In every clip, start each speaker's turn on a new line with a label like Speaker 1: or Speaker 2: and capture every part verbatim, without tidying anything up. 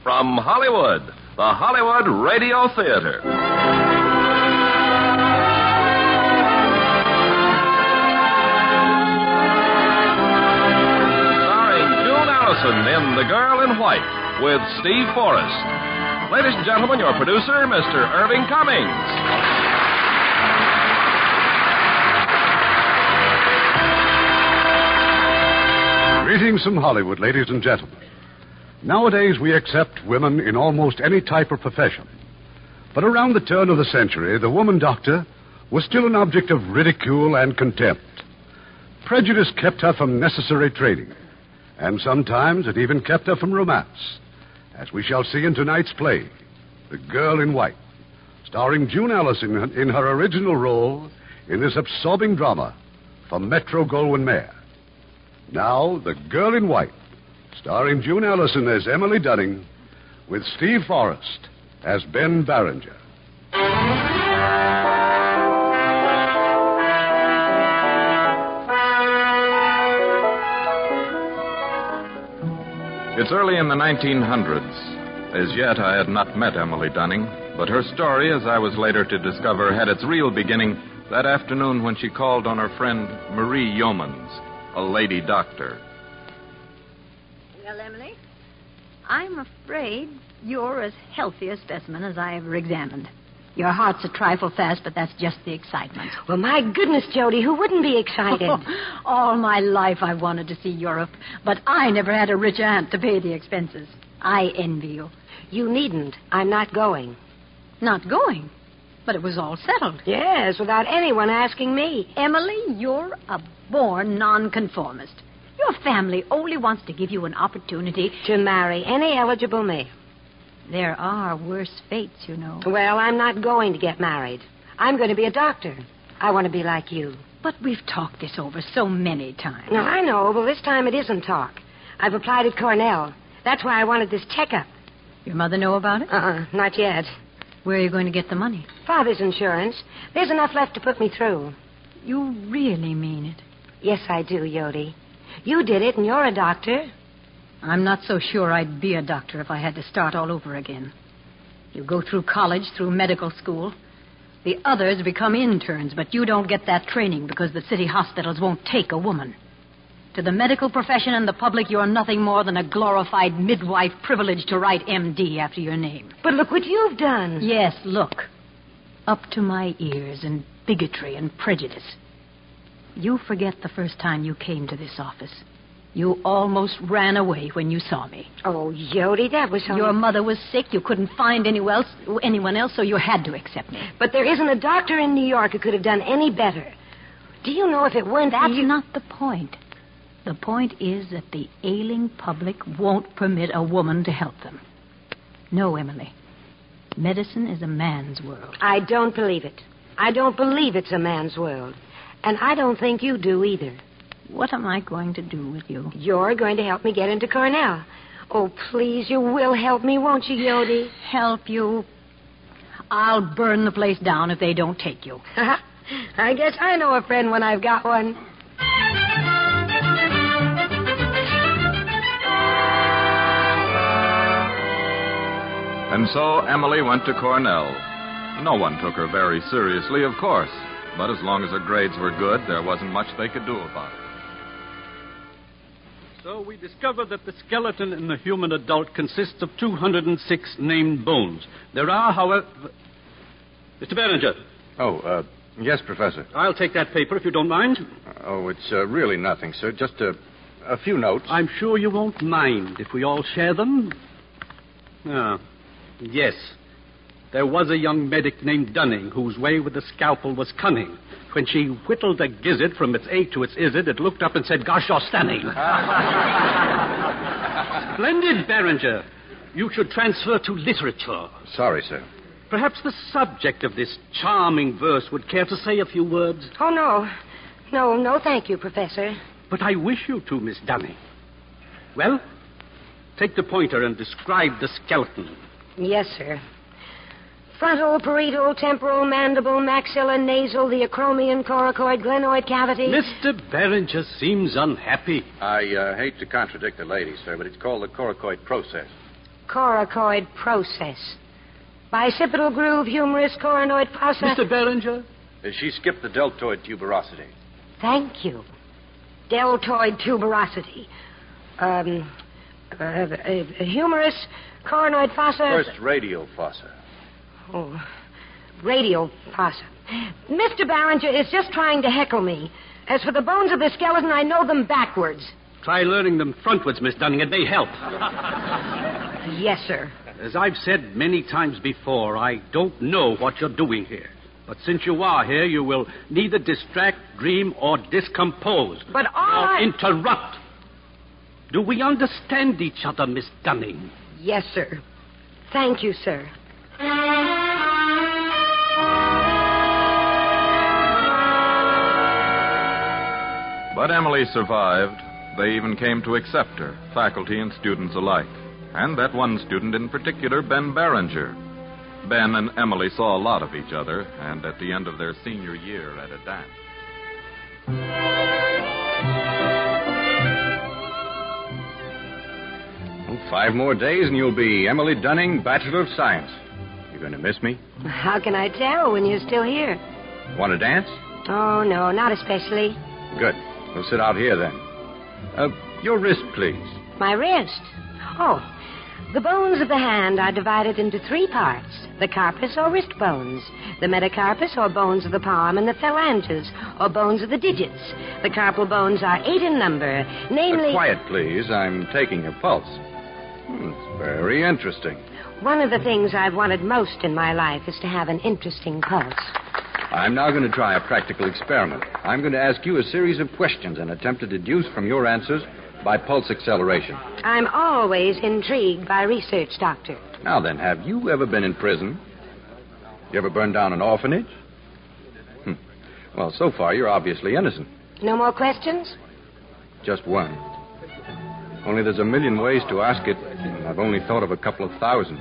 Speaker 1: from Hollywood, the Hollywood Radio Theater. Starring June Allison in The Girl in White with Steve Forrest. Ladies and gentlemen, your producer, Mister Irving Cummings.
Speaker 2: Greetings from Hollywood, ladies and gentlemen. Nowadays, we accept women in almost any type of profession. But around the turn of the century, the woman doctor was still an object of ridicule and contempt. Prejudice kept her from necessary training, and sometimes it even kept her from romance, as we shall see in tonight's play, The Girl in White, starring June Allison in her original role in this absorbing drama from Metro-Goldwyn-Mayer. Now, The Girl in White, starring June Allison as Emily Dunning, with Steve Forrest as Ben Barringer.
Speaker 3: It's early in the nineteen hundreds. As yet, I had not met Emily Dunning, but her story, as I was later to discover, had its real beginning that afternoon when she called on her friend Marie Yeomans, a lady doctor.
Speaker 4: Well, Emily, I'm afraid you're as healthy a specimen as I ever examined. Your heart's a trifle fast, but that's just the excitement.
Speaker 5: Well, my goodness, Jody, who wouldn't be excited?
Speaker 4: All my life I've wanted to see Europe, but I never had a rich aunt to pay the expenses. I envy you.
Speaker 5: You needn't. I'm not going.
Speaker 4: Not going? But it was all settled.
Speaker 5: Yes, without anyone asking me.
Speaker 4: Emily, you're a born nonconformist. Your family only wants to give you an opportunity
Speaker 5: to marry any eligible male.
Speaker 4: There are worse fates, you know.
Speaker 5: Well, I'm not going to get married. I'm going to be a doctor. I want to be like you.
Speaker 4: But we've talked this over so many times.
Speaker 5: No, I know, but this time it isn't talk. I've applied at Cornell. That's why I wanted this checkup.
Speaker 4: Your mother know about it?
Speaker 5: Uh-uh, not yet.
Speaker 4: Where are you going to get the money?
Speaker 5: Father's insurance. There's enough left to put me through.
Speaker 4: You really mean it?
Speaker 5: Yes, I do, Yodi. You did it, and you're a doctor.
Speaker 4: I'm not so sure I'd be a doctor if I had to start all over again. You go through college, through medical school. The others become interns, but you don't get that training because the city hospitals won't take a woman. To the medical profession and the public, you're nothing more than a glorified midwife privileged to write M D after your name.
Speaker 5: But look what you've done.
Speaker 4: Yes, look. Up to my ears in bigotry and prejudice. You forget the first time you came to this office. You almost ran away when you saw me.
Speaker 5: Oh, Yodi, that was only...
Speaker 4: Your mother was sick. You couldn't find anyone else, anyone else, so you had to accept me.
Speaker 5: But there isn't a doctor in New York who could have done any better. Do you know if it weren't that...
Speaker 4: That's
Speaker 5: you...
Speaker 4: not the point. The point is that the ailing public won't permit a woman to help them. No, Emily. Medicine is a man's world.
Speaker 5: I don't believe it. I don't believe it's a man's world. And I don't think you do either.
Speaker 4: What am I going to do with you?
Speaker 5: You're going to help me get into Cornell. Oh, please, you will help me, won't you, Yodi?
Speaker 4: Help you? I'll burn the place down if they don't take you.
Speaker 5: I guess I know a friend when I've got one.
Speaker 3: And so Emily went to Cornell. No one took her very seriously, of course. But as long as her grades were good, there wasn't much they could do about it.
Speaker 6: So we discovered that the skeleton in the human adult consists of two hundred six named bones. There are, however... Mister Barringer.
Speaker 7: Oh, uh, yes, Professor.
Speaker 6: I'll take that paper if you don't mind.
Speaker 7: Oh, it's uh, really nothing, sir. Just a, a few notes.
Speaker 6: I'm sure you won't mind if we all share them. Ah, yes. There was a young medic named Dunning whose way with the scalpel was cunning. When she whittled a gizzard from its A to its izzard, it looked up and said, "Gosh, you're stunning." Splendid, Barringer. You should transfer to literature.
Speaker 7: Sorry, sir.
Speaker 6: Perhaps the subject of this charming verse would care to say a few words.
Speaker 5: Oh, no. No, no, thank you, Professor.
Speaker 6: But I wish you to, Miss Dunning. Well, take the pointer and describe the skeleton.
Speaker 5: Yes, sir. Frontal, parietal, temporal, mandible, maxilla, nasal, the acromion, coracoid, glenoid cavity.
Speaker 6: Mister Barringer seems unhappy.
Speaker 7: I uh, hate to contradict the lady, sir, but it's called the coracoid process.
Speaker 5: coracoid process. Bicipital groove humerus coronoid fossa.
Speaker 6: Mister Beringer?
Speaker 7: She skipped the deltoid tuberosity.
Speaker 5: Thank you. Deltoid tuberosity. Um, uh, uh, humerus coronoid fossa.
Speaker 7: First radial fossa.
Speaker 5: Oh, radial fossa. Mister Barringer is just trying to heckle me. As for the bones of the skeleton, I know them backwards.
Speaker 6: Try learning them frontwards, Miss Dunning. It may help.
Speaker 5: Yes, sir.
Speaker 6: As I've said many times before, I don't know what you're doing here. But since you are here, you will neither distract, dream, or discompose.
Speaker 5: But all
Speaker 6: or
Speaker 5: I...
Speaker 6: interrupt. Do we understand each other, Miss Dunning?
Speaker 5: Yes, sir. Thank you, sir.
Speaker 3: But Emily survived. They even came to accept her, faculty and students alike. And that one student in particular, Ben Barringer. Ben and Emily saw a lot of each other, and at the end of their senior year at a dance.
Speaker 7: Oh, five more days and you'll be Emily Dunning, Bachelor of Science. You going to miss me?
Speaker 5: How can I tell when you're still here?
Speaker 7: Want to dance?
Speaker 5: Oh, no, not especially.
Speaker 7: Good. We'll sit out here then. Uh, your wrist, please.
Speaker 5: My wrist? Oh, the bones of the hand are divided into three parts. The carpus or wrist bones, the metacarpus or bones of the palm, and the phalanges or bones of the digits. The carpal bones are eight in number, namely...
Speaker 7: Uh, quiet, please. I'm taking your pulse. Hmm, it's very interesting.
Speaker 5: One of the things I've wanted most in my life is to have an interesting pulse.
Speaker 7: I'm now going to try a practical experiment. I'm going to ask you a series of questions and attempt to deduce from your answers by pulse acceleration.
Speaker 5: I'm always intrigued by research, Doctor.
Speaker 7: Now then, have you ever been in prison? You ever burned down an orphanage? Hmm. Well, so far, you're obviously innocent.
Speaker 5: No more questions?
Speaker 7: Just one. Only there's a million ways to ask it, and I've only thought of a couple of thousand.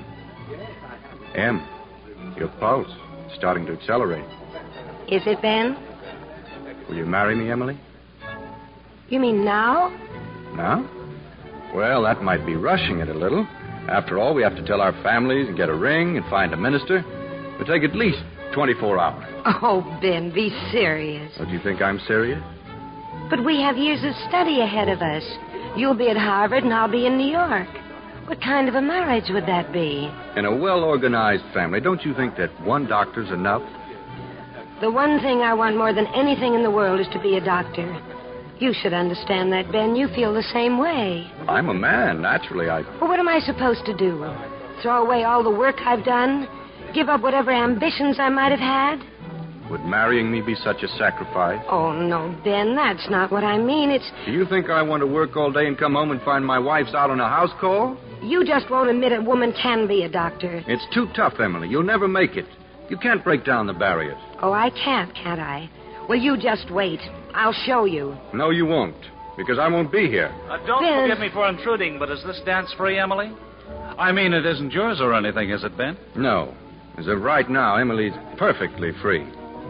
Speaker 7: Em, your pulse is starting to accelerate.
Speaker 5: Is it, Ben?
Speaker 7: Will you marry me, Emily?
Speaker 5: You mean now?
Speaker 7: Now? Well, that might be rushing it a little. After all, we have to tell our families and get a ring and find a minister. It'll take at least twenty-four hours.
Speaker 5: Oh, Ben, be serious.
Speaker 7: Don't you think I'm serious?
Speaker 5: But we have years of study ahead of us. You'll be at Harvard and I'll be in New York. What kind of a marriage would that be?
Speaker 7: In a well-organized family, don't you think that one doctor's enough?
Speaker 5: The one thing I want more than anything in the world is to be a doctor. You should understand that, Ben. You feel the same way.
Speaker 7: I'm a man. Naturally, I...
Speaker 5: Well, what am I supposed to do? Throw away all the work I've done? Give up whatever ambitions I might have had?
Speaker 7: Would marrying me be such a sacrifice?
Speaker 5: Oh, no, Ben, that's not what I mean. It's...
Speaker 7: Do you think I want to work all day and come home and find my wife's out on a house call?
Speaker 5: You just won't admit a woman can be a doctor.
Speaker 7: It's too tough, Emily. You'll never make it. You can't break down the barriers.
Speaker 5: Oh, I can't, can't I? Well, you just wait. I'll show you.
Speaker 7: No, you won't, because I won't be here.
Speaker 8: Uh, don't
Speaker 5: Ben.
Speaker 8: forgive me for intruding, but is this dance free, Emily? I mean, it isn't yours or anything, is it, Ben?
Speaker 7: No. As of right now, Emily's perfectly free.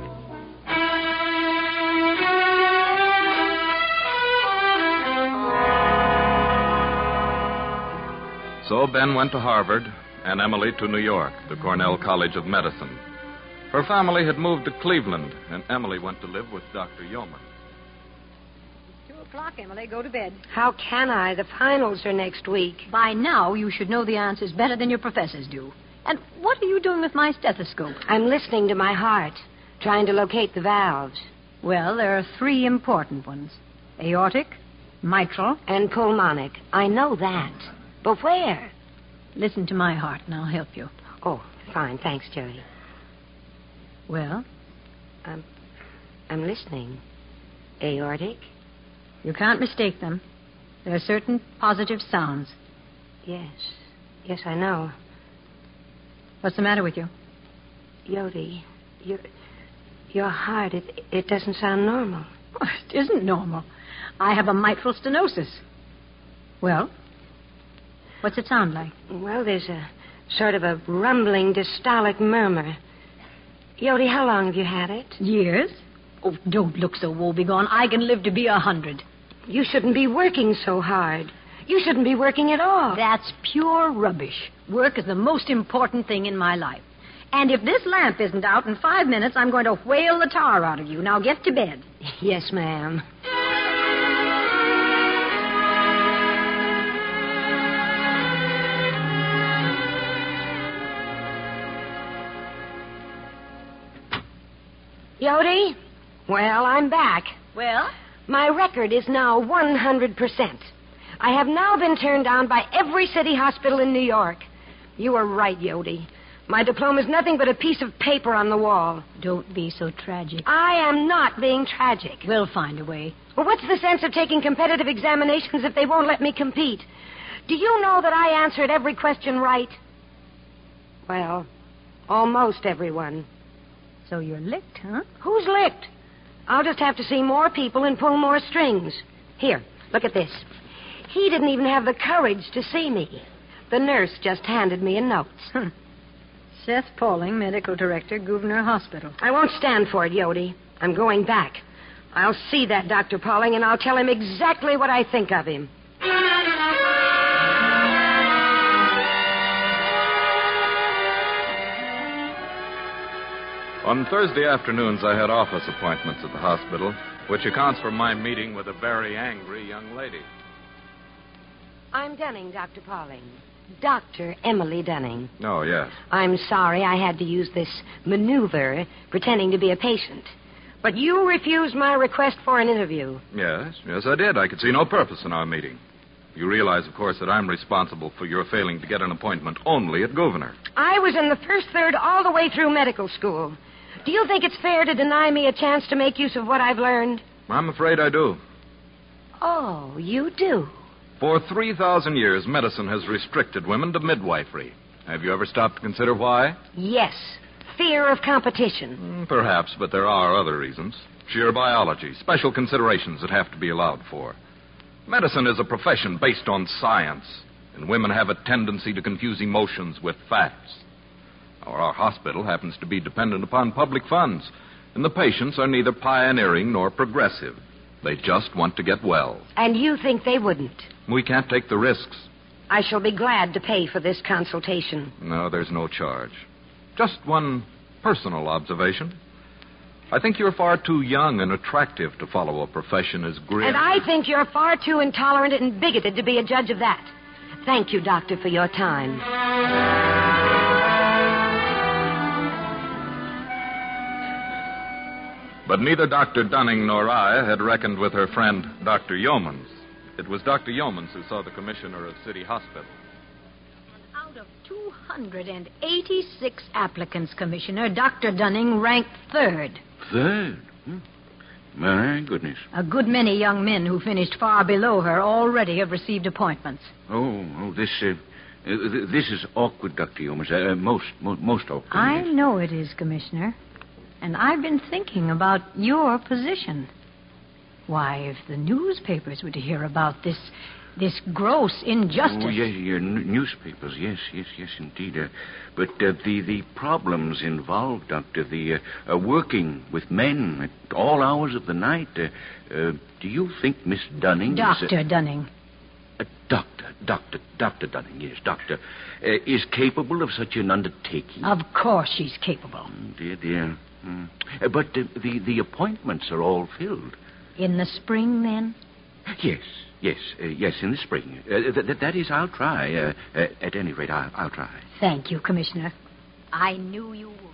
Speaker 3: So Ben went to Harvard, and Emily to New York, the Cornell College of Medicine. Her family had moved to Cleveland, and Emily went to live with Doctor Yeoman.
Speaker 4: Two o'clock, Emily. Go to bed.
Speaker 5: How can I? The finals are next week.
Speaker 4: By now, you should know the answers better than your professors do. And what are you doing with my stethoscope?
Speaker 5: I'm listening to my heart, trying to locate the valves.
Speaker 4: Well, there are three important ones. Aortic, mitral.
Speaker 5: And pulmonic. I know that. But where?
Speaker 4: Listen to my heart, and I'll help you.
Speaker 5: Oh, fine. Thanks, Jody.
Speaker 4: Well?
Speaker 5: I'm, I'm listening. Aortic?
Speaker 4: You can't mistake them. There are certain positive sounds.
Speaker 5: Yes. Yes, I know.
Speaker 4: What's the matter with you?
Speaker 5: Jody, your, your heart, it, it doesn't sound normal.
Speaker 4: Oh, it isn't normal. I have a mitral stenosis. Well? What's it sound like?
Speaker 5: Well, there's a sort of a rumbling dystolic murmur. Jody, how long have you had it?
Speaker 4: Years? Oh, don't look so woebegone. I can live to be a hundred.
Speaker 5: You shouldn't be working so hard. You shouldn't be working at all.
Speaker 4: That's pure rubbish. Work is the most important thing in my life. And if this lamp isn't out in five minutes, I'm going to whale the tar out of you. Now get to bed.
Speaker 5: Yes, ma'am. Yodi? Well, I'm back.
Speaker 4: Well?
Speaker 5: My record is now one hundred percent. I have now been turned down by every city hospital in New York. You were right, Yodi. My diploma's nothing but a piece of paper on the wall.
Speaker 4: Don't be so tragic.
Speaker 5: I am not being tragic.
Speaker 4: We'll find a way.
Speaker 5: Well, what's the sense of taking competitive examinations if they won't let me compete? Do you know that I answered every question right? Well, almost everyone.
Speaker 4: So you're licked, huh?
Speaker 5: Who's licked? I'll just have to see more people and pull more strings. Here, look at this. He didn't even have the courage to see me. The nurse just handed me a note.
Speaker 4: Hmm. Seth Pauling, medical director, Gouverneur Hospital.
Speaker 5: I won't stand for it, Yodi. I'm going back. I'll see that Doctor Pauling, and I'll tell him exactly what I think of him.
Speaker 3: On Thursday afternoons, I had office appointments at the hospital, which accounts for my meeting with a very angry young lady.
Speaker 5: I'm Dunning, Doctor Pauling. Doctor Emily Dunning.
Speaker 3: Oh, yes.
Speaker 5: I'm sorry I had to use this maneuver pretending to be a patient. But you refused my request for an interview.
Speaker 3: Yes, yes, I did. I could see no purpose in our meeting. You realize, of course, that I'm responsible for your failing to get an appointment only at Gouverneur.
Speaker 5: I was in the first third all the way through medical school. Do you think it's fair to deny me a chance to make use of what I've learned?
Speaker 3: I'm afraid I do.
Speaker 5: Oh, you do?
Speaker 3: For three thousand years, medicine has restricted women to midwifery. Have you ever stopped to consider why?
Speaker 5: Yes. Fear of competition.
Speaker 3: Mm, perhaps, but there are other reasons. Sheer biology, special considerations that have to be allowed for. Medicine is a profession based on science, and women have a tendency to confuse emotions with facts. Our, our hospital happens to be dependent upon public funds, and the patients are neither pioneering nor progressive. They just want to get well.
Speaker 5: And you think they wouldn't?
Speaker 3: We can't take the risks.
Speaker 5: I shall be glad to pay for this consultation.
Speaker 3: No, there's no charge. Just one personal observation. I think you're far too young and attractive to follow a profession as grim.
Speaker 5: And I think you're far too intolerant and bigoted to be a judge of that. Thank you, Doctor, for your time.
Speaker 3: But neither Doctor Dunning nor I had reckoned with her friend, Doctor Yeomans. It was Doctor Yeomans who saw the commissioner of City Hospital.
Speaker 4: Out of two hundred eighty-six applicants, Commissioner, Doctor Dunning ranked third.
Speaker 9: Third? Hmm. My goodness.
Speaker 4: A good many young men who finished far below her already have received appointments.
Speaker 9: Oh, oh, this, uh, uh, th- this is awkward, Doctor Yeomans. Uh, most, most, most awkward.
Speaker 4: I
Speaker 9: yes.
Speaker 4: know it is, Commissioner. And I've been thinking about your position. Why, if the newspapers were to hear about this this gross injustice...
Speaker 9: Oh, yes, your n- newspapers, yes, yes, yes, indeed. Uh, but uh, the, the problems involved, Doctor, the uh, uh, working with men at all hours of the night, uh, uh, do you think Miss Dunning...
Speaker 4: Doctor
Speaker 9: Is, uh,
Speaker 4: Dunning.
Speaker 9: uh, doctor, Doctor, Doctor Dunning, yes, Doctor, uh, is capable of such an undertaking?
Speaker 4: Of course she's capable.
Speaker 9: Mm, dear, dear. Mm. Uh, but uh, the, the appointments are all filled.
Speaker 4: In the spring, then?
Speaker 9: Yes, yes, uh, yes, in the spring. Uh, th- th- that is, I'll try. Uh, uh, at any rate, I'll, I'll try.
Speaker 4: Thank you, Commissioner. I knew you would.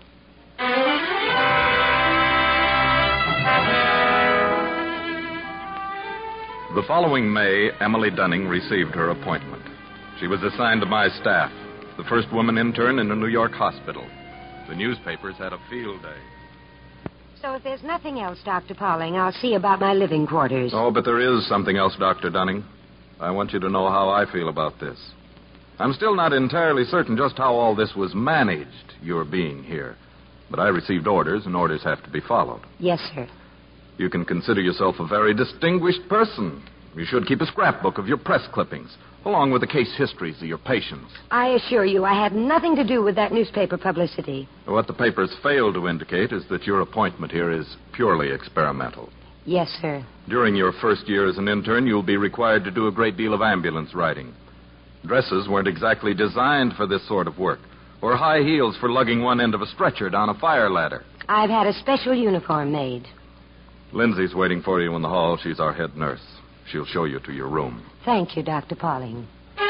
Speaker 3: The following May, Emily Dunning received her appointment. She was assigned to my staff, the first woman intern in a New York hospital. The newspapers had a field day.
Speaker 5: So if there's nothing else, Doctor Pauling, I'll see about my living quarters.
Speaker 3: Oh, but there is something else, Doctor Dunning. I want you to know how I feel about this. I'm still not entirely certain just how all this was managed, your being here. But I received orders, and orders have to be followed.
Speaker 5: Yes, sir.
Speaker 3: You can consider yourself a very distinguished person. You should keep a scrapbook of your press clippings, along with the case histories of your patients.
Speaker 5: I assure you I had nothing to do with that newspaper publicity.
Speaker 3: What the papers fail to indicate is that your appointment here is purely experimental.
Speaker 5: Yes, sir.
Speaker 3: During your first year as an intern, you'll be required to do a great deal of ambulance riding. Dresses weren't exactly designed for this sort of work, or high heels for lugging one end of a stretcher down a fire ladder.
Speaker 5: I've had a special uniform made.
Speaker 3: Lindsay's waiting for you in the hall. She's our head nurse. She'll show you to your room.
Speaker 5: Thank you, Doctor Pauling.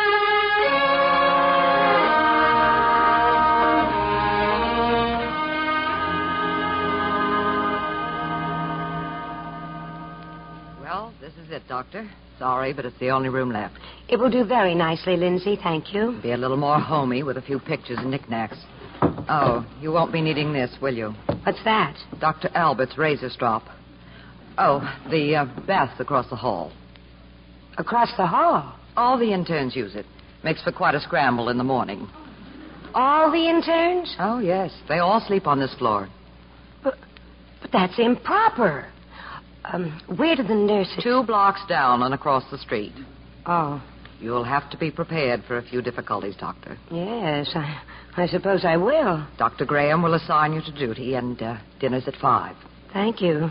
Speaker 10: Well, this is it, Doctor. Sorry, but it's the only room left.
Speaker 5: It will do very nicely, Lindsay. Thank you.
Speaker 10: Be a little more homey with a few pictures and knickknacks. Oh, you won't be needing this, will you?
Speaker 5: What's that?
Speaker 10: Doctor Albert's razor strop. Oh, the uh, bath's across the hall.
Speaker 5: Across the hall?
Speaker 10: All the interns use it. Makes for quite a scramble in the morning.
Speaker 5: All the interns?
Speaker 10: Oh, yes. They all sleep on this floor.
Speaker 5: But, but that's improper. Um, where do the nurses...
Speaker 10: Two blocks down and across the street.
Speaker 5: Oh.
Speaker 10: You'll have to be prepared for a few difficulties, Doctor.
Speaker 5: Yes, I, I suppose I will.
Speaker 10: Doctor Graham will assign you to duty, and uh, dinner's at five.
Speaker 5: Thank you.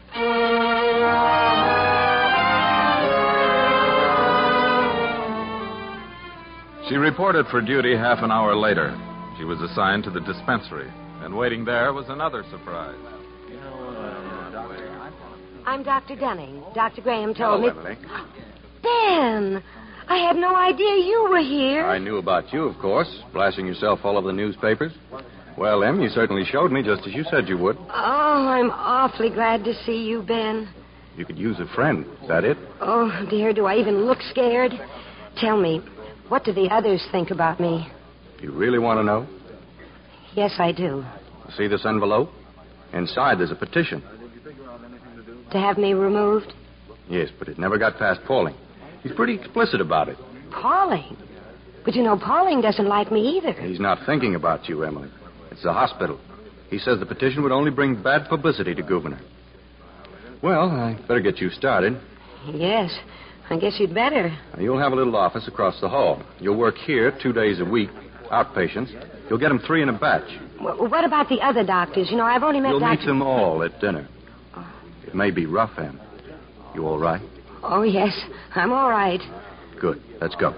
Speaker 3: She reported for duty half an hour later. She was assigned to the dispensary, and waiting there was another surprise.
Speaker 5: I'm Doctor Dunning. Doctor Graham told
Speaker 7: Hello,
Speaker 5: me...
Speaker 7: Emily.
Speaker 5: Ben! I had no idea you were here.
Speaker 7: I knew about you, of course, blasting yourself all over the newspapers. Well, Em, you certainly showed me just as you said you would.
Speaker 5: Oh, I'm awfully glad to see you, Ben.
Speaker 7: You could use a friend. Is that it?
Speaker 5: Oh, dear, do I even look scared? Tell me, what do the others think about me?
Speaker 7: You really want to know?
Speaker 5: Yes, I do.
Speaker 7: See this envelope? Inside there's a petition.
Speaker 5: To have me removed?
Speaker 7: Yes, but it never got past Pauling. He's pretty explicit about it.
Speaker 5: Pauling? But you know, Pauling doesn't like me either.
Speaker 7: He's not thinking about you, Emily. It's the hospital. He says the petition would only bring bad publicity to Gouverneur. Well, I better get you started.
Speaker 5: Yes, I guess you'd better.
Speaker 7: Now, you'll have a little office across the hall. You'll work here two days a week, outpatients. You'll get them three in a batch.
Speaker 5: Well, what about the other doctors? You know, I've only met
Speaker 7: You'll
Speaker 5: Doctor...
Speaker 7: meet them all at dinner. It may be rough, Em. You all right?
Speaker 5: Oh, yes, I'm all right.
Speaker 7: Good. Let's go.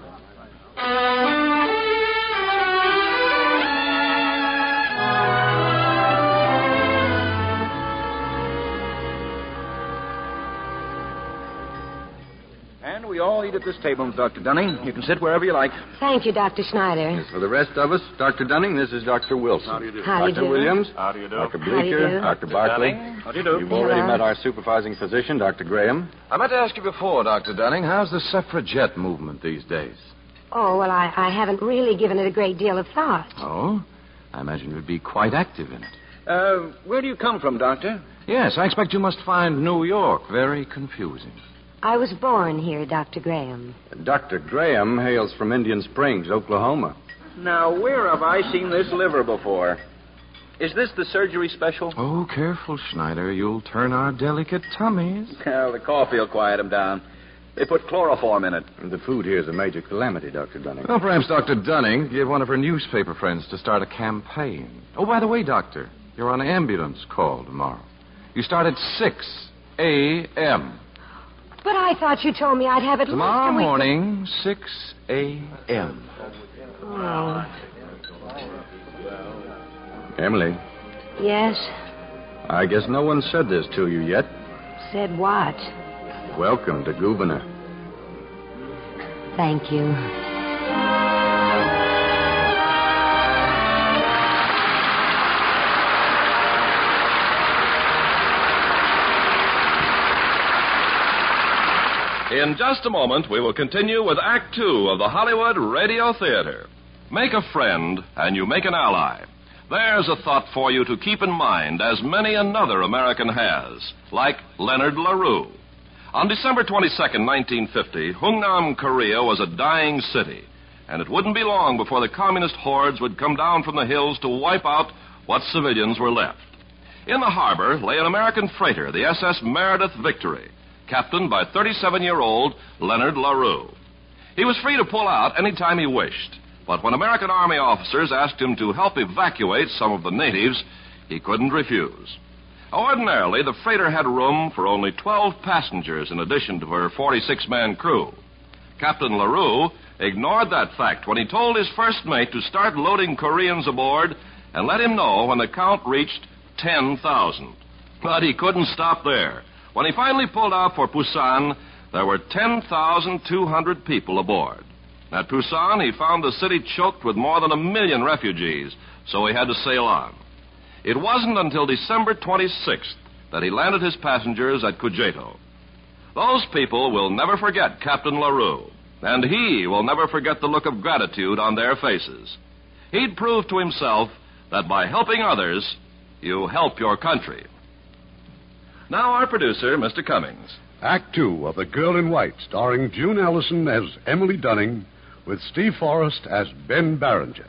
Speaker 9: And we all eat at this table, Doctor Dunning. You can sit wherever you like.
Speaker 5: Thank you, Doctor Schneider.
Speaker 7: As for the rest of us, Doctor Dunning, this is Doctor Wilson.
Speaker 9: How do you do?
Speaker 5: How do you
Speaker 7: Doctor
Speaker 5: do?
Speaker 7: Williams.
Speaker 9: How do you do?
Speaker 7: Doctor
Speaker 5: How do you
Speaker 7: Bleeker.
Speaker 5: do?
Speaker 7: Doctor Barkley.
Speaker 9: How do you do?
Speaker 7: You've already
Speaker 5: Hello.
Speaker 7: met our supervising physician, Doctor Graham.
Speaker 3: I meant to ask you before, Doctor Dunning, how's the suffragette movement these days?
Speaker 5: Oh, well, I, I haven't really given it a great deal of thought.
Speaker 3: Oh? I imagine you'd be quite active in it.
Speaker 9: Uh, where do you come from, Doctor?
Speaker 3: Yes, I expect you must find New York very confusing.
Speaker 5: I was born here, Doctor Graham.
Speaker 7: Doctor Graham hails from Indian Springs, Oklahoma.
Speaker 9: Now, where have I seen this liver before? Is this the surgery special?
Speaker 3: Oh, careful, Schneider. You'll turn our delicate tummies.
Speaker 9: Well, the coffee will quiet them down. They put chloroform in it.
Speaker 7: And the food here is a major calamity, Doctor Dunning.
Speaker 3: Well, perhaps Doctor Dunning gave one of her newspaper friends to start a campaign. Oh, by the way, Doctor, you're on ambulance call tomorrow. You start at six a.m.
Speaker 5: But I thought you told me I'd have it
Speaker 3: Tomorrow
Speaker 5: least a week-
Speaker 3: morning, six a.m.
Speaker 5: Oh,
Speaker 7: Emily,
Speaker 5: yes.
Speaker 7: I guess no one said this to you yet.
Speaker 5: Said what?
Speaker 7: Welcome to Gouverneur.
Speaker 5: Thank you.
Speaker 1: In just a moment, we will continue with Act Two of the Hollywood Radio Theater. Make a friend, and you make an ally. There's a thought for you to keep in mind, as many another American has, like Leonard LaRue. On December twenty-second, nineteen fifty, Hungnam, Korea was a dying city, and it wouldn't be long before the communist hordes would come down from the hills to wipe out what civilians were left. In the harbor lay an American freighter, the S S Meredith Victory, captained by thirty-seven-year-old Leonard LaRue. He was free to pull out any time he wished, but when American Army officers asked him to help evacuate some of the natives, he couldn't refuse. Ordinarily, the freighter had room for only twelve passengers in addition to her forty-six man crew. Captain LaRue ignored that fact when he told his first mate to start loading Koreans aboard and let him know when the count reached ten thousand. But he couldn't stop there. When he finally pulled out for Busan, there were ten thousand two hundred people aboard. At Busan, he found the city choked with more than a million refugees, so he had to sail on. It wasn't until December twenty-sixth that he landed his passengers at Cujeto. Those people will never forget Captain LaRue, and he will never forget the look of gratitude on their faces. He'd proved to himself that by helping others, you help your country. Now our producer, Mister Cummings.
Speaker 2: Act two of The Girl in White, starring June Ellison as Emily Dunning, with Steve Forrest as Ben Barringer.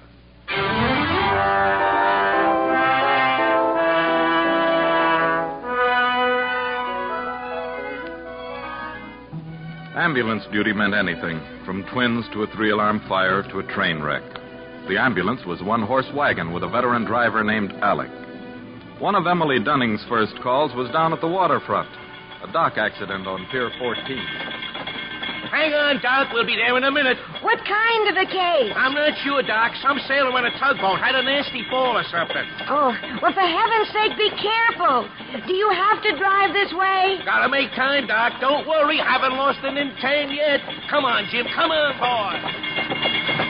Speaker 3: Ambulance duty meant anything, from twins to a three-alarm fire to a train wreck. The ambulance was one horse wagon with a veteran driver named Alec. One of Emily Dunning's first calls was down at the waterfront, a dock accident on Pier fourteen.
Speaker 11: Hang on, Doc. We'll be there in a minute.
Speaker 5: What kind of a case?
Speaker 11: I'm not sure, Doc. Some sailor on a tugboat had a nasty fall or something.
Speaker 5: Oh, well, for heaven's sake, be careful. Do you have to drive this way?
Speaker 11: Gotta make time, Doc. Don't worry. Haven't lost an intern yet. Come on, Jim. Come on, boy.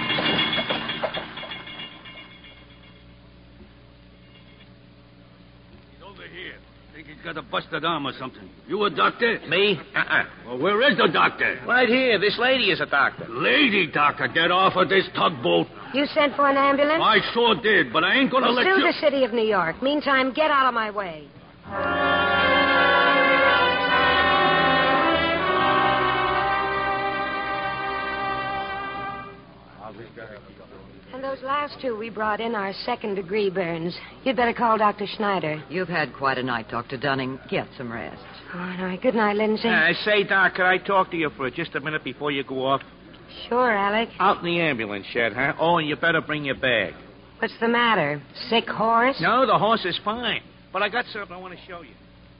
Speaker 6: He's got a busted arm or something. You a doctor?
Speaker 11: Me? Uh-uh.
Speaker 6: Well, where is the doctor?
Speaker 11: Right here. This lady is a doctor.
Speaker 6: Lady doctor, get off of this tugboat.
Speaker 5: You sent for an ambulance?
Speaker 6: I sure did, but I ain't gonna let
Speaker 5: Still
Speaker 6: you...
Speaker 5: the city of New York. Meantime, get out of my way. And those last two we brought in are second-degree burns. You'd better call Doctor Schneider.
Speaker 10: You've had quite a night, Doctor Dunning. Get some rest.
Speaker 5: All right. Good night, Lindsay.
Speaker 11: Uh, say, Doc, could I talk to you for just a minute before you go off?
Speaker 5: Sure, Alec.
Speaker 11: Out in the ambulance shed, huh? Oh, and you better bring your bag.
Speaker 5: What's the matter? Sick horse?
Speaker 11: No, the horse is fine. But I got something I want to show you.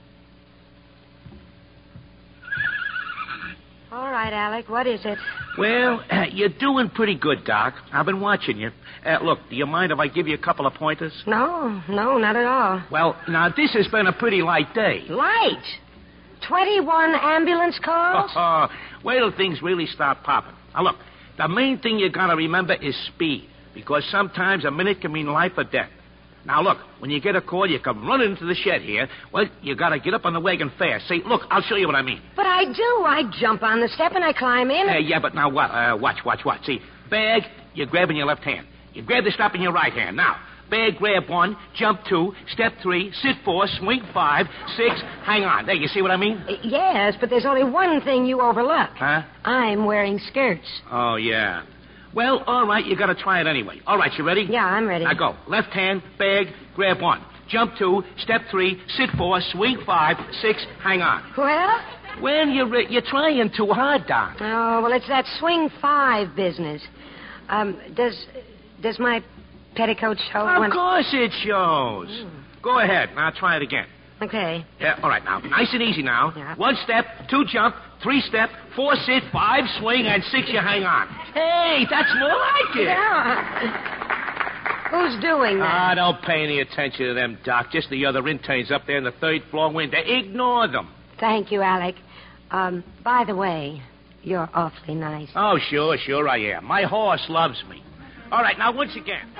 Speaker 5: All right, Alec. What is it?
Speaker 11: Well, uh, you're doing pretty good, Doc. I've been watching you. Uh, look, do you mind if I give you a couple of pointers?
Speaker 5: No, no, not at all.
Speaker 11: Well, now, this has been a pretty light day.
Speaker 5: Light? twenty-one ambulance calls?
Speaker 11: Wait till things really start popping. Now, look, the main thing you got to remember is speed, because sometimes a minute can mean life or death. Now, look, when you get a call, you come running into the shed here. Well, you got to get up on the wagon fast. Say, look, I'll show you what I mean.
Speaker 5: But I do. I jump on the step and I climb in.
Speaker 11: Uh, yeah, but now what? Uh, watch, watch, watch. See, bag, you grab in your left hand. You grab the strap in your right hand. Now, bag, grab one, jump two, step three, sit four, swing five, six, hang on. There, you see what I mean?
Speaker 5: Uh, yes, but there's only one thing you overlook.
Speaker 11: Huh?
Speaker 5: I'm wearing skirts.
Speaker 11: Oh, yeah. Well, all right, you got to try it anyway. All right, you ready?
Speaker 5: Yeah, I'm ready.
Speaker 11: Now go. Left hand, bag, grab one. Jump two, step three, sit four, swing five, six, hang on.
Speaker 5: Well?
Speaker 11: Well, you're, uh, you're trying too hard, Doc.
Speaker 5: Oh, well, it's that swing five business. Um, does does my petticoat show?
Speaker 11: Of
Speaker 5: when...
Speaker 11: course it shows. Mm. Go ahead. Now try it again.
Speaker 5: Okay.
Speaker 11: Yeah, all right, now. Nice and easy now.
Speaker 5: Yeah.
Speaker 11: One step, two jump, three step, four sit, five swing, and six you hang on. Hey, that's more like it.
Speaker 5: Yeah. Who's doing that?
Speaker 11: Ah, don't pay any attention to them, Doc. Just the other interns up there in the third floor window. Ignore them.
Speaker 5: Thank you, Alec. Um, by the way, you're awfully nice.
Speaker 11: Oh, sure, sure I am. My horse loves me. All right, now once again.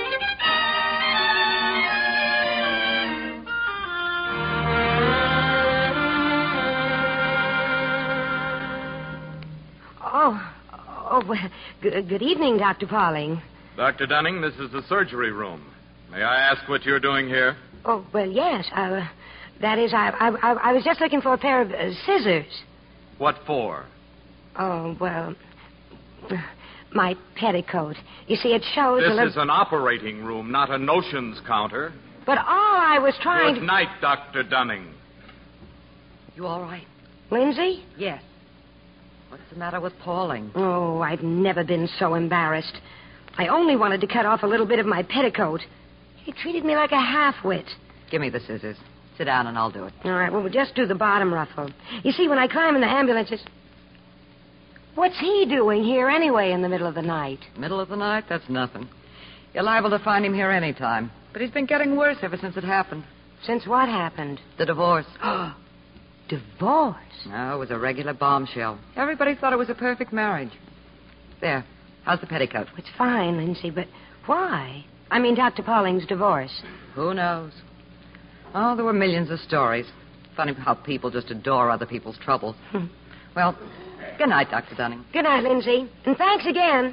Speaker 5: Oh, oh, well, good, good evening, Doctor Pauling.
Speaker 3: Doctor Dunning, this is the surgery room. May I ask what you're doing here?
Speaker 5: Oh, well, yes. Uh, that is, I, I, I, I was just looking for a pair of uh, scissors.
Speaker 3: What for?
Speaker 5: Oh, well, my petticoat. You see, it shows
Speaker 3: This
Speaker 5: a little...
Speaker 3: is an operating room, not a notions counter.
Speaker 5: But all I was trying
Speaker 3: Good
Speaker 5: to...
Speaker 3: night, Doctor Dunning.
Speaker 10: You all right?
Speaker 5: Lindsay?
Speaker 10: Yes. What's the matter with Pauling?
Speaker 5: Oh, I've never been so embarrassed. I only wanted to cut off a little bit of my petticoat. He treated me like a half-wit.
Speaker 10: Give me the scissors. Sit down and I'll do it.
Speaker 5: All right, well, we'll just do the bottom ruffle. You see, when I climb in the ambulance, it's... What's he doing here anyway in the middle of the night?
Speaker 10: Middle of the night? That's nothing. You're liable to find him here any time. But he's been getting worse ever since it happened.
Speaker 5: Since what happened?
Speaker 10: The divorce.
Speaker 5: Divorce?
Speaker 10: No, it was a regular bombshell. Everybody thought it was a perfect marriage. There. How's the petticoat?
Speaker 5: It's fine, Lindsay, but why? I mean, Doctor Pauling's divorce.
Speaker 10: Who knows? Oh, there were millions of stories. Funny how people just adore other people's troubles. Well, good night, Doctor Dunning.
Speaker 5: Good night, Lindsay. And thanks again.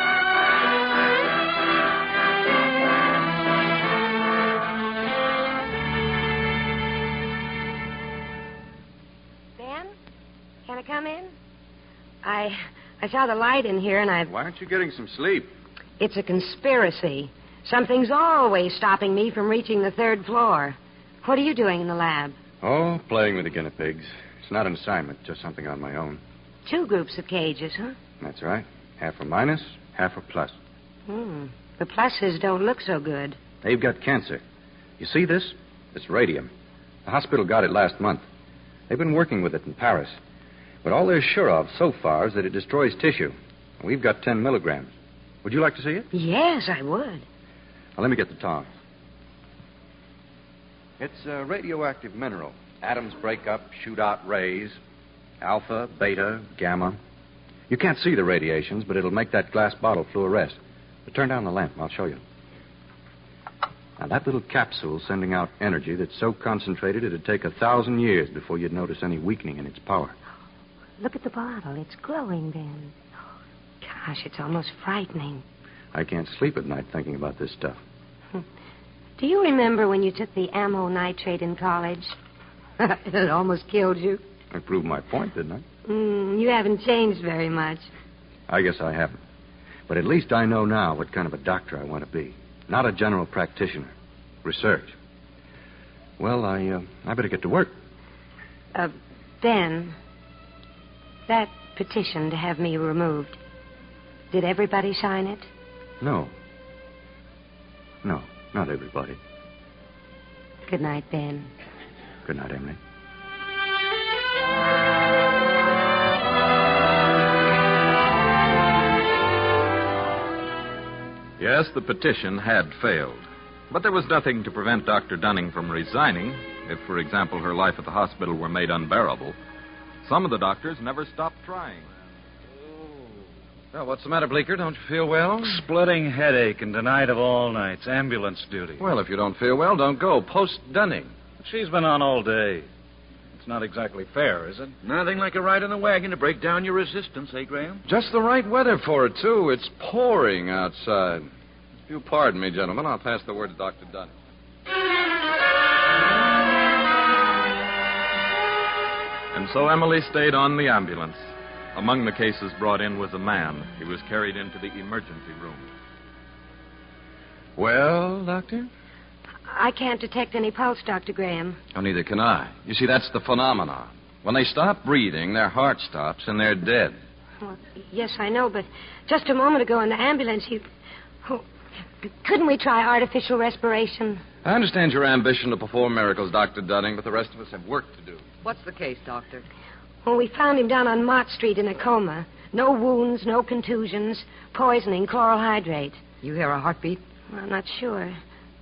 Speaker 5: Ben? Can I come in? I I saw the light in here and I...
Speaker 7: Why aren't you getting some sleep?
Speaker 5: It's a conspiracy. Something's always stopping me from reaching the third floor. What are you doing in the lab?
Speaker 7: Oh, playing with the guinea pigs. It's not an assignment, just something on my own.
Speaker 5: Two groups of cages, huh?
Speaker 7: That's right. Half a minus, half a plus.
Speaker 5: Hmm. The pluses don't look so good.
Speaker 7: They've got cancer. You see this? It's radium. The hospital got it last month. They've been working with it in Paris. But all they're sure of so far is that it destroys tissue. We've got ten milligrams. Would you like to see it?
Speaker 5: Yes, I would.
Speaker 7: Well, let me get the tongs. It's a radioactive mineral. Atoms break up, shoot out rays. Alpha, beta, gamma. You can't see the radiations, but it'll make that glass bottle fluoresce. But turn down the lamp, and I'll show you. Now, that little capsule's sending out energy that's so concentrated it'd take a thousand years before you'd notice any weakening in its power.
Speaker 5: Look at the bottle. It's glowing, Ben. Gosh, it's almost frightening.
Speaker 7: I can't sleep at night thinking about this stuff.
Speaker 5: Do you remember when you took the ammo nitrate in college? It almost killed you.
Speaker 7: I proved my point, didn't I?
Speaker 5: Mm, you haven't changed very much.
Speaker 7: I guess I haven't. But at least I know now what kind of a doctor I want to be. Not a general practitioner. Research. Well, I, uh, I better get to work.
Speaker 5: Uh, Ben, that petition to have me removed, did everybody sign it?
Speaker 7: No. No, not everybody.
Speaker 5: Good night, Ben.
Speaker 7: Good night, Emily.
Speaker 3: Yes, the petition had failed. But there was nothing to prevent Doctor Dunning from resigning if, for example, her life at the hospital were made unbearable. Some of the doctors never stopped trying.
Speaker 12: Well, what's the matter, Bleecker? Don't you feel well?
Speaker 8: Splitting headache and denied of all nights. Ambulance duty.
Speaker 12: Well, if you don't feel well, don't go. Post Dunning.
Speaker 8: She's been on all day. It's not exactly fair, is it?
Speaker 9: Nothing like a ride in the wagon to break down your resistance, eh, Graham?
Speaker 12: Just the right weather for it, too. It's pouring outside. If you'll pardon me, gentlemen, I'll pass the word to Doctor Dunning.
Speaker 3: And so Emily stayed on the ambulance. Among the cases brought in was a man. He was carried into the emergency room.
Speaker 12: Well, Doctor?
Speaker 5: I can't detect any pulse, Doctor Graham.
Speaker 12: Oh, neither can I. You see, that's the phenomenon. When they stop breathing, their heart stops and they're dead.
Speaker 5: Well, yes, I know, but just a moment ago in the ambulance, you... Oh, couldn't we try artificial respiration?
Speaker 12: I understand your ambition to perform miracles, Doctor Dunning, but the rest of us have work to do.
Speaker 10: What's the case, Doctor?
Speaker 5: Well, we found him down on Mott Street in a coma. No wounds, no contusions, poisoning, chloral hydrate.
Speaker 10: You hear a heartbeat?
Speaker 5: Well, I'm not sure.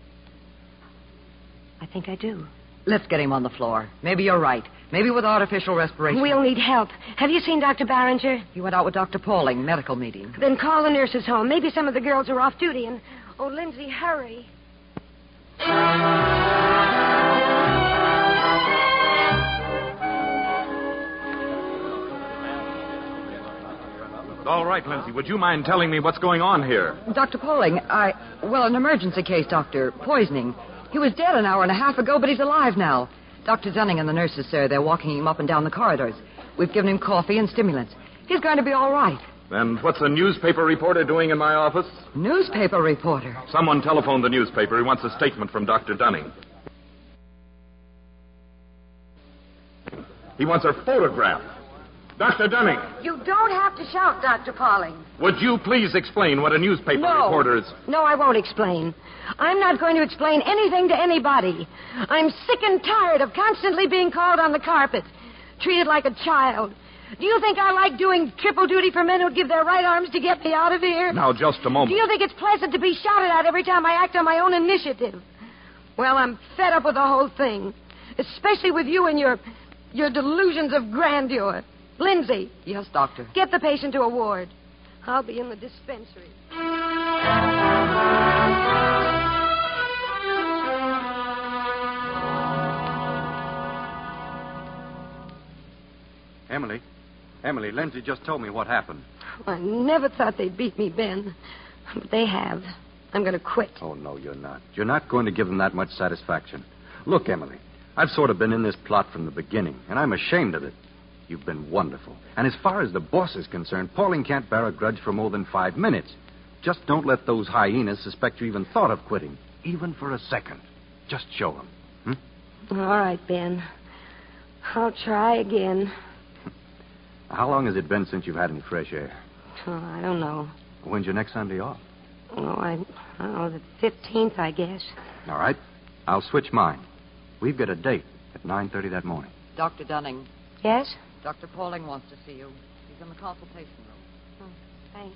Speaker 5: I think I do.
Speaker 10: Let's get him on the floor. Maybe you're right. Maybe with artificial respiration.
Speaker 5: We'll need help. Have you seen Doctor Barringer?
Speaker 10: He went out with Doctor Pauling, medical meeting.
Speaker 5: Then call the nurses home. Maybe some of the girls are off duty. And, oh, Lindsay, hurry.
Speaker 3: All right, Lindsay, would you mind telling me what's going on here?
Speaker 10: Doctor Pauling, I... Well, an emergency case, Doctor. Poisoning. He was dead an hour and a half ago, but he's alive now. Doctor Dunning and the nurses, sir, they're walking him up and down the corridors. We've given him coffee and stimulants. He's going to be all right.
Speaker 3: Then what's a newspaper reporter doing in my office?
Speaker 10: Newspaper reporter?
Speaker 3: Someone telephoned the newspaper. He wants a statement from Doctor Dunning. He wants her photograph. Doctor Dunning,
Speaker 5: You don't have to shout, Doctor Pauling.
Speaker 3: would you please explain what a newspaper
Speaker 5: No.
Speaker 3: reporter is?
Speaker 5: No, I won't explain. I'm not going to explain anything to anybody. I'm sick and tired of constantly being called on the carpet, treated like a child. Do you think I like doing triple duty for men who'd give their right arms to get me out of here?
Speaker 3: Now, just a
Speaker 5: Do
Speaker 3: moment.
Speaker 5: you think it's pleasant to be shouted at every time I act on my own initiative? Well, I'm fed up with the whole thing, especially with you and your your delusions of grandeur. Lindsay.
Speaker 10: Yes, Doctor.
Speaker 5: Get the patient to a ward. I'll be in the dispensary.
Speaker 7: Emily. Emily, Lindsay just told me what happened.
Speaker 5: I never thought they'd beat me, Ben. But they have. I'm going to quit.
Speaker 7: Oh, no, you're not. You're not going to give them that much satisfaction. Look, Emily, I've sort of been in this plot from the beginning, and I'm ashamed of it. You've been wonderful. And as far as the boss is concerned, Pauling can't bear a grudge for more than five minutes. Just don't let those hyenas suspect you even thought of quitting, even for a second. Just show them. Hmm?
Speaker 5: All right, Ben. I'll try again.
Speaker 7: How long has it been since you've had any fresh air?
Speaker 5: Oh, I don't know.
Speaker 7: When's your next Sunday off?
Speaker 5: Oh, I, I don't know, the fifteenth, I guess.
Speaker 7: All right. I'll switch mine. We've got a date at nine thirty that morning.
Speaker 10: Doctor Dunning.
Speaker 5: Yes?
Speaker 10: Doctor Pauling wants to see you. He's in the consultation room.
Speaker 5: Oh, thanks.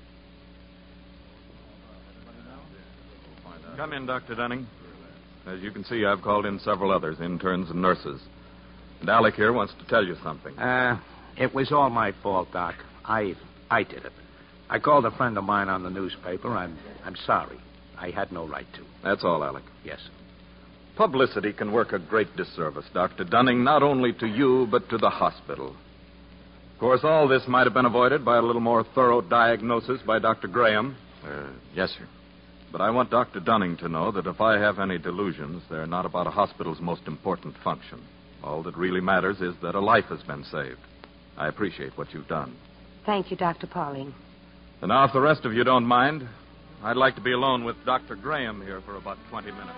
Speaker 3: Come in, Doctor Dunning. As you can see, I've called in several others, interns and nurses. And Alec here wants to tell you something.
Speaker 11: Uh, it was all my fault, Doc. I I did it. I called a friend of mine on the newspaper. I'm I'm sorry. I had no right to.
Speaker 3: That's all, Alec.
Speaker 11: Yes.
Speaker 3: Publicity can work a great disservice, Doctor Dunning, not only to you, but to the hospital. Of course, all this might have been avoided by a little more thorough diagnosis by Doctor Graham.
Speaker 7: Uh, yes, sir.
Speaker 3: But I want Doctor Dunning to know that if I have any delusions, they're not about a hospital's most important function. All that really matters is that a life has been saved. I appreciate what you've done.
Speaker 5: Thank you, Doctor Pauling.
Speaker 3: And now, if the rest of you don't mind, I'd like to be alone with Doctor Graham here for about twenty minutes.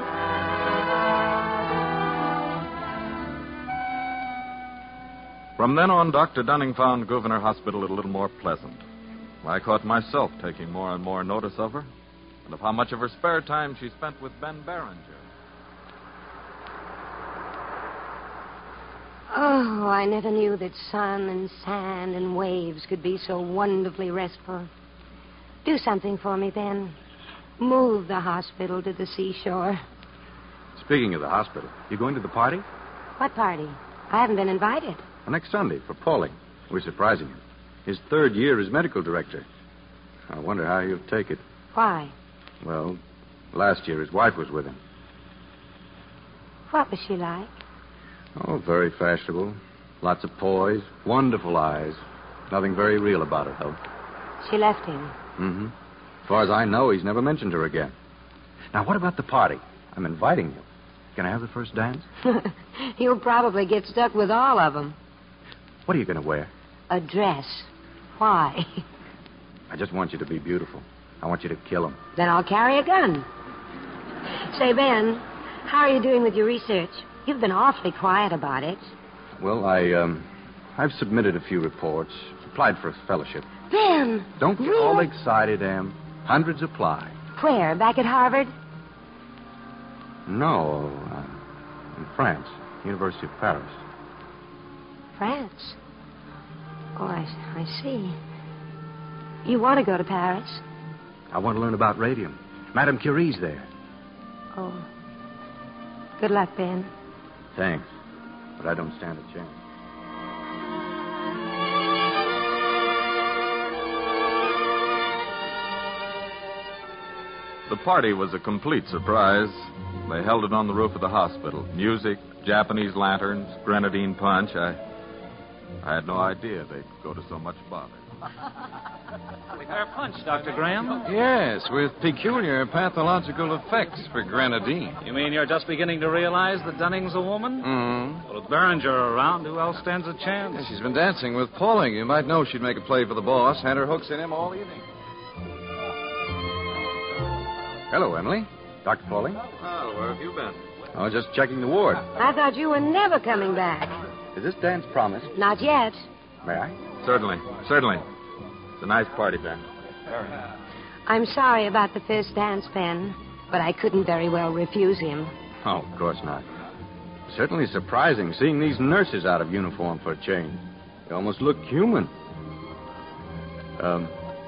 Speaker 3: From then on, Doctor Dunning found Gouverneur Hospital a little more pleasant. I caught myself taking more and more notice of her, and of how much of her spare time she spent with Ben Barringer.
Speaker 5: Oh, I never knew that sun and sand and waves could be so wonderfully restful. Do something for me, Ben. Move the hospital to the seashore.
Speaker 7: Speaking of the hospital, you going to the party?
Speaker 5: What party? I haven't been invited.
Speaker 7: Well, next Sunday for Pauling. We're surprising him. His third year as medical director. I wonder how he'll take it.
Speaker 5: Why?
Speaker 7: Well, last year his wife was with him.
Speaker 5: What was she like?
Speaker 7: Oh, very fashionable. Lots of poise. Wonderful eyes. Nothing very real about her, though.
Speaker 5: She left him.
Speaker 7: Mm-hmm. As far as I know, he's never mentioned her again. Now, what about the party? I'm inviting you. Can I have the first dance?
Speaker 5: You'll probably get stuck with all of them.
Speaker 7: What are you going to wear?
Speaker 5: A dress. Why?
Speaker 7: I just want you to be beautiful. I want you to kill him.
Speaker 5: Then I'll carry a gun. Say, Ben, how are you doing with your research? You've been awfully quiet about it.
Speaker 7: Well, I, um, I've submitted a few reports, applied for a fellowship.
Speaker 5: Ben!
Speaker 7: Don't get
Speaker 5: really?
Speaker 7: all excited, Em. Hundreds apply.
Speaker 5: Where? Back at Harvard?
Speaker 7: No, uh, in France, University of Paris.
Speaker 5: France? Oh, I, I see. You want to go to Paris?
Speaker 7: I want to learn about radium. Madame Curie's there.
Speaker 5: Oh. Good luck, Ben.
Speaker 7: Thanks, but I don't stand a chance.
Speaker 3: The party was a complete surprise. They held it on the roof of the hospital. Music, Japanese lanterns, grenadine punch. I, I had no idea they'd go to so much bother.
Speaker 8: Fair punch, Doctor Graham.
Speaker 12: Yes, with peculiar pathological effects for grenadine.
Speaker 8: You mean you're just beginning to realize that Dunning's a woman?
Speaker 12: Mm-hmm.
Speaker 8: Well, with Barringer around, who else stands a chance?
Speaker 12: Yeah, she's been dancing with Pauling. You might know she'd make a play for the boss. Had her hooks in him all evening.
Speaker 7: Hello, Emily. Doctor Pauling.
Speaker 3: Oh, where have you been?
Speaker 7: I was just checking the ward.
Speaker 5: I thought you were never coming back.
Speaker 7: Is this dance promised?
Speaker 5: Not yet.
Speaker 7: May I?
Speaker 3: Certainly, certainly. It's a nice party, Ben.
Speaker 5: I'm sorry about the first dance, Ben, but I couldn't very well refuse him.
Speaker 7: Oh, of course not. Certainly surprising seeing these nurses out of uniform for a change. They almost look human. Um,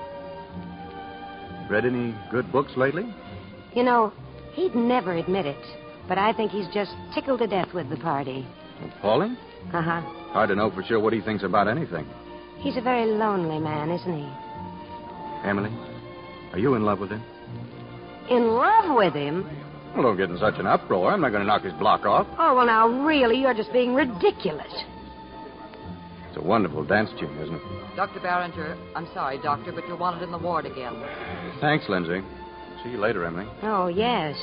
Speaker 7: read any good books lately?
Speaker 5: You know, he'd never admit it, but I think he's just tickled to death with the party.
Speaker 7: Well, Pauling?
Speaker 5: Uh-huh.
Speaker 7: Hard to know for sure what he thinks about anything.
Speaker 5: He's a very lonely man, isn't he?
Speaker 7: Emily, are you in love with him?
Speaker 5: In love with him?
Speaker 7: Well, don't get in such an uproar. I'm not going to knock his block off.
Speaker 5: Oh, well, now, really, you're just being ridiculous.
Speaker 7: It's a wonderful dance tune, isn't it?
Speaker 10: Doctor Barringer, I'm sorry, Doctor, but you're wanted in the ward again.
Speaker 7: Thanks, Lindsay. See you later, Emily.
Speaker 5: Oh, yes.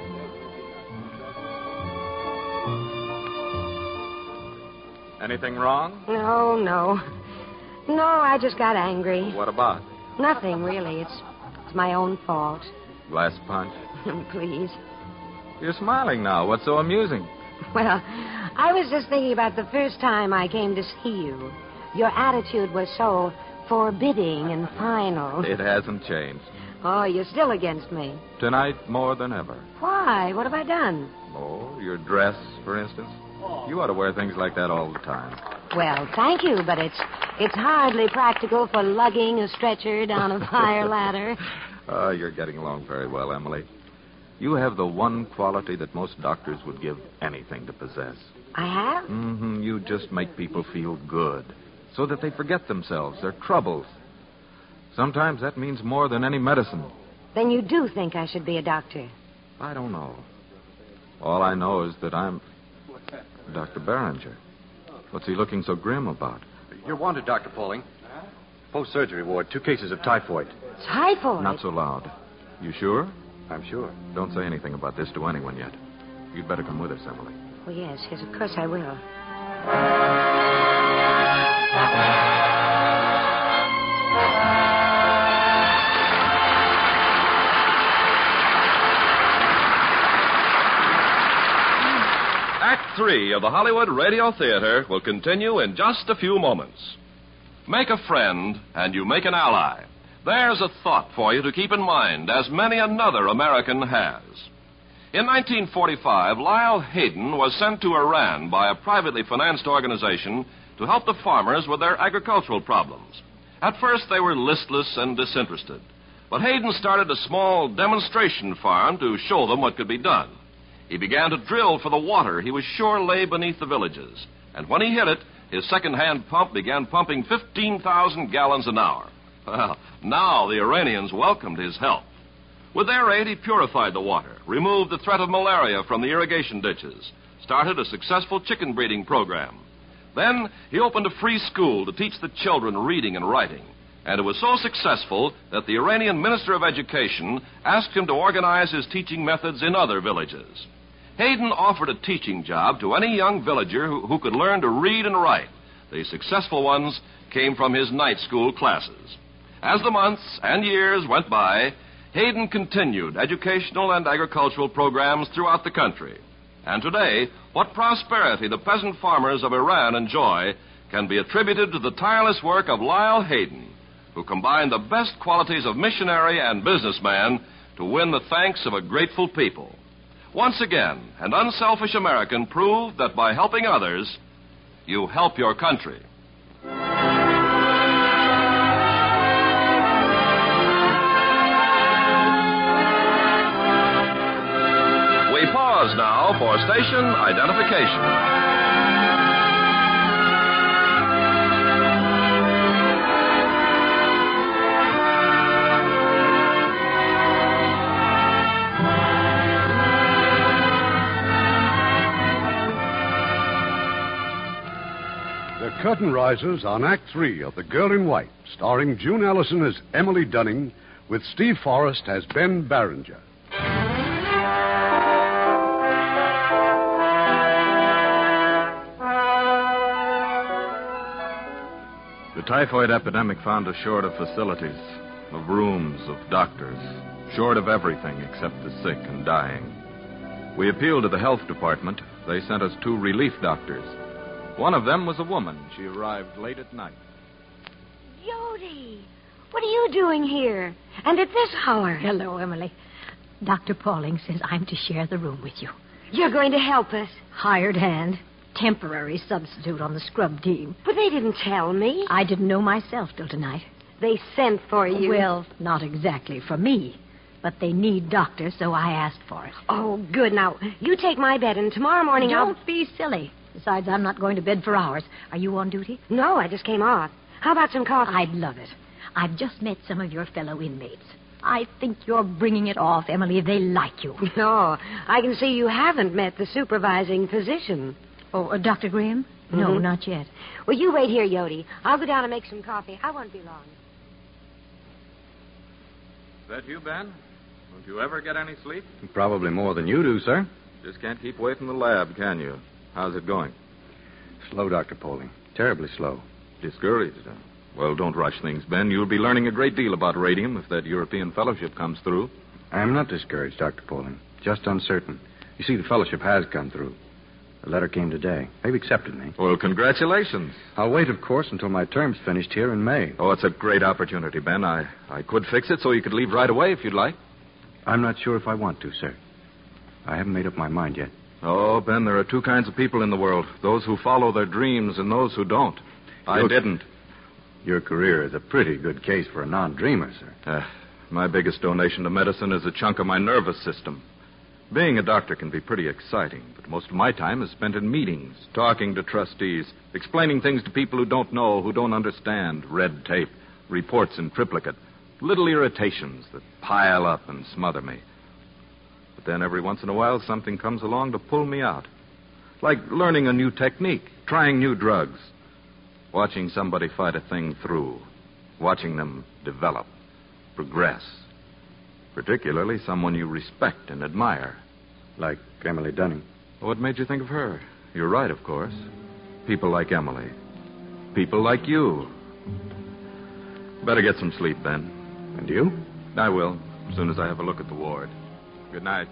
Speaker 3: Anything wrong?
Speaker 5: No, no. No, I just got angry.
Speaker 3: What about?
Speaker 5: Nothing, really. It's, it's my own fault.
Speaker 3: Glass punch?
Speaker 5: Please.
Speaker 3: You're smiling now. What's so amusing?
Speaker 5: Well, I was just thinking about the first time I came to see you. Your attitude was so forbidding and final.
Speaker 3: It hasn't changed.
Speaker 5: Oh, you're still against me.
Speaker 3: Tonight, more than ever.
Speaker 5: Why? What have I done?
Speaker 3: Oh, your dress, for instance. You ought to wear things like that all the time.
Speaker 5: Well, thank you, but it's it's hardly practical for lugging a stretcher down a fire ladder.
Speaker 3: Oh, you're getting along very well, Emily. You have the one quality that most doctors would give anything to possess.
Speaker 5: I have?
Speaker 3: Mm-hmm. You just make people feel good so that they forget themselves, their troubles. Sometimes that means more than any medicine.
Speaker 5: Then you do think I should be a doctor?
Speaker 3: I don't know. All I know is that I'm Doctor Barringer. What's he looking so grim about?
Speaker 7: You're wanted, Doctor Pauling. Post-surgery ward, two cases of typhoid.
Speaker 5: Typhoid?
Speaker 3: Not so loud. You sure?
Speaker 7: I'm sure.
Speaker 3: Don't say anything about this to anyone yet. You'd better come with us, Emily.
Speaker 5: Oh, yes, yes, of course I will.
Speaker 1: Act three of the Hollywood Radio Theater will continue in just a few moments. Make a friend, and you make an ally. There's a thought for you to keep in mind, as many another American has. In nineteen forty-five, Lyle Hayden was sent to Iran by a privately financed organization to help the farmers with their agricultural problems. At first, they were listless and disinterested. But Hayden started a small demonstration farm to show them what could be done. He began to drill for the water he was sure lay beneath the villages. And when he hit it, his second-hand pump began pumping fifteen thousand gallons an hour. Well, now the Iranians welcomed his help. With their aid, he purified the water, removed the threat of malaria from the irrigation ditches, started a successful chicken breeding program. Then he opened a free school to teach the children reading and writing. And it was so successful that the Iranian Minister of Education asked him to organize his teaching methods in other villages. Hayden offered a teaching job to any young villager who, who could learn to read and write. The successful ones came from his night school classes. As the months and years went by, Hayden continued educational and agricultural programs throughout the country. And today, what prosperity the peasant farmers of Iran enjoy can be attributed to the tireless work of Lyle Hayden, who combined the best qualities of missionary and businessman to win the thanks of a grateful people. Once again, an unselfish American proved that by helping others, you help your country. We pause now for station identification.
Speaker 2: The curtain rises on Act Three of The Girl in White, starring June Allison as Emily Dunning, with Steve Forrest as Ben Barringer.
Speaker 3: The typhoid epidemic found us short of facilities, of rooms, of doctors, short of everything except the sick and dying. We appealed to the health department. They sent us two relief doctors. One of them was a woman. She arrived late at night.
Speaker 5: Yodi, what are you doing here? And at this hour?
Speaker 4: Hello, Emily. Doctor Pauling says I'm to share the room with you.
Speaker 5: You're going to help us?
Speaker 4: Hired hand. Temporary substitute on the scrub team.
Speaker 5: But they didn't tell me.
Speaker 4: I didn't know myself till tonight.
Speaker 5: They sent for you.
Speaker 4: Well, not exactly for me. But they need doctors, so I asked for it.
Speaker 5: Oh, good. Now, you take my bed, and tomorrow morning
Speaker 4: Don't
Speaker 5: I'll...
Speaker 4: be silly. Besides, I'm not going to bed for hours. Are you on duty?
Speaker 5: No, I just came off. How about some coffee?
Speaker 4: I'd love it. I've just met some of your fellow inmates. I think you're bringing it off, Emily. They like you.
Speaker 5: No, I can see you haven't met the supervising physician.
Speaker 4: Oh, uh, Doctor Graham?
Speaker 5: Mm-hmm.
Speaker 4: No, not yet.
Speaker 5: Well, you wait here, Yodi. I'll go down and make some coffee. I won't be long.
Speaker 3: Is that you, Ben? Don't you ever get any sleep?
Speaker 7: Probably more than you do, sir.
Speaker 3: Just can't keep away from the lab, can you? How's it going?
Speaker 7: Slow, Doctor Pauling. Terribly slow.
Speaker 3: Discouraged, huh? Well, don't rush things, Ben. You'll be learning a great deal about radium if that European fellowship comes through.
Speaker 7: I'm not discouraged, Doctor Pauling. Just uncertain. You see, the fellowship has come through. The letter came today. They've accepted me.
Speaker 3: Well, congratulations.
Speaker 7: I'll wait, of course, until my term's finished here in May.
Speaker 3: Oh, it's a great opportunity, Ben. I, I could fix it so you could leave right away if you'd like.
Speaker 7: I'm not sure if I want to, sir. I haven't made up my mind yet.
Speaker 3: Oh, Ben, there are two kinds of people in the world. Those who follow their dreams and those who don't. I
Speaker 7: Look,
Speaker 3: didn't.
Speaker 7: Your career is a pretty good case for a non-dreamer, sir.
Speaker 3: Uh, my biggest donation to medicine is a chunk of my nervous system. Being a doctor can be pretty exciting, but most of my time is spent in meetings, talking to trustees, explaining things to people who don't know, who don't understand, red tape, reports in triplicate, little irritations that pile up and smother me. But then every once in a while something comes along to pull me out. Like learning a new technique, trying new drugs, watching somebody fight a thing through, watching them develop, progress. Particularly someone you respect and admire.
Speaker 7: Like Emily Dunning.
Speaker 3: What made you think of her? You're right, of course. People like Emily. People like you. Better get some sleep, Ben.
Speaker 7: And you?
Speaker 3: I will, as soon as I have a look at the ward. Good night.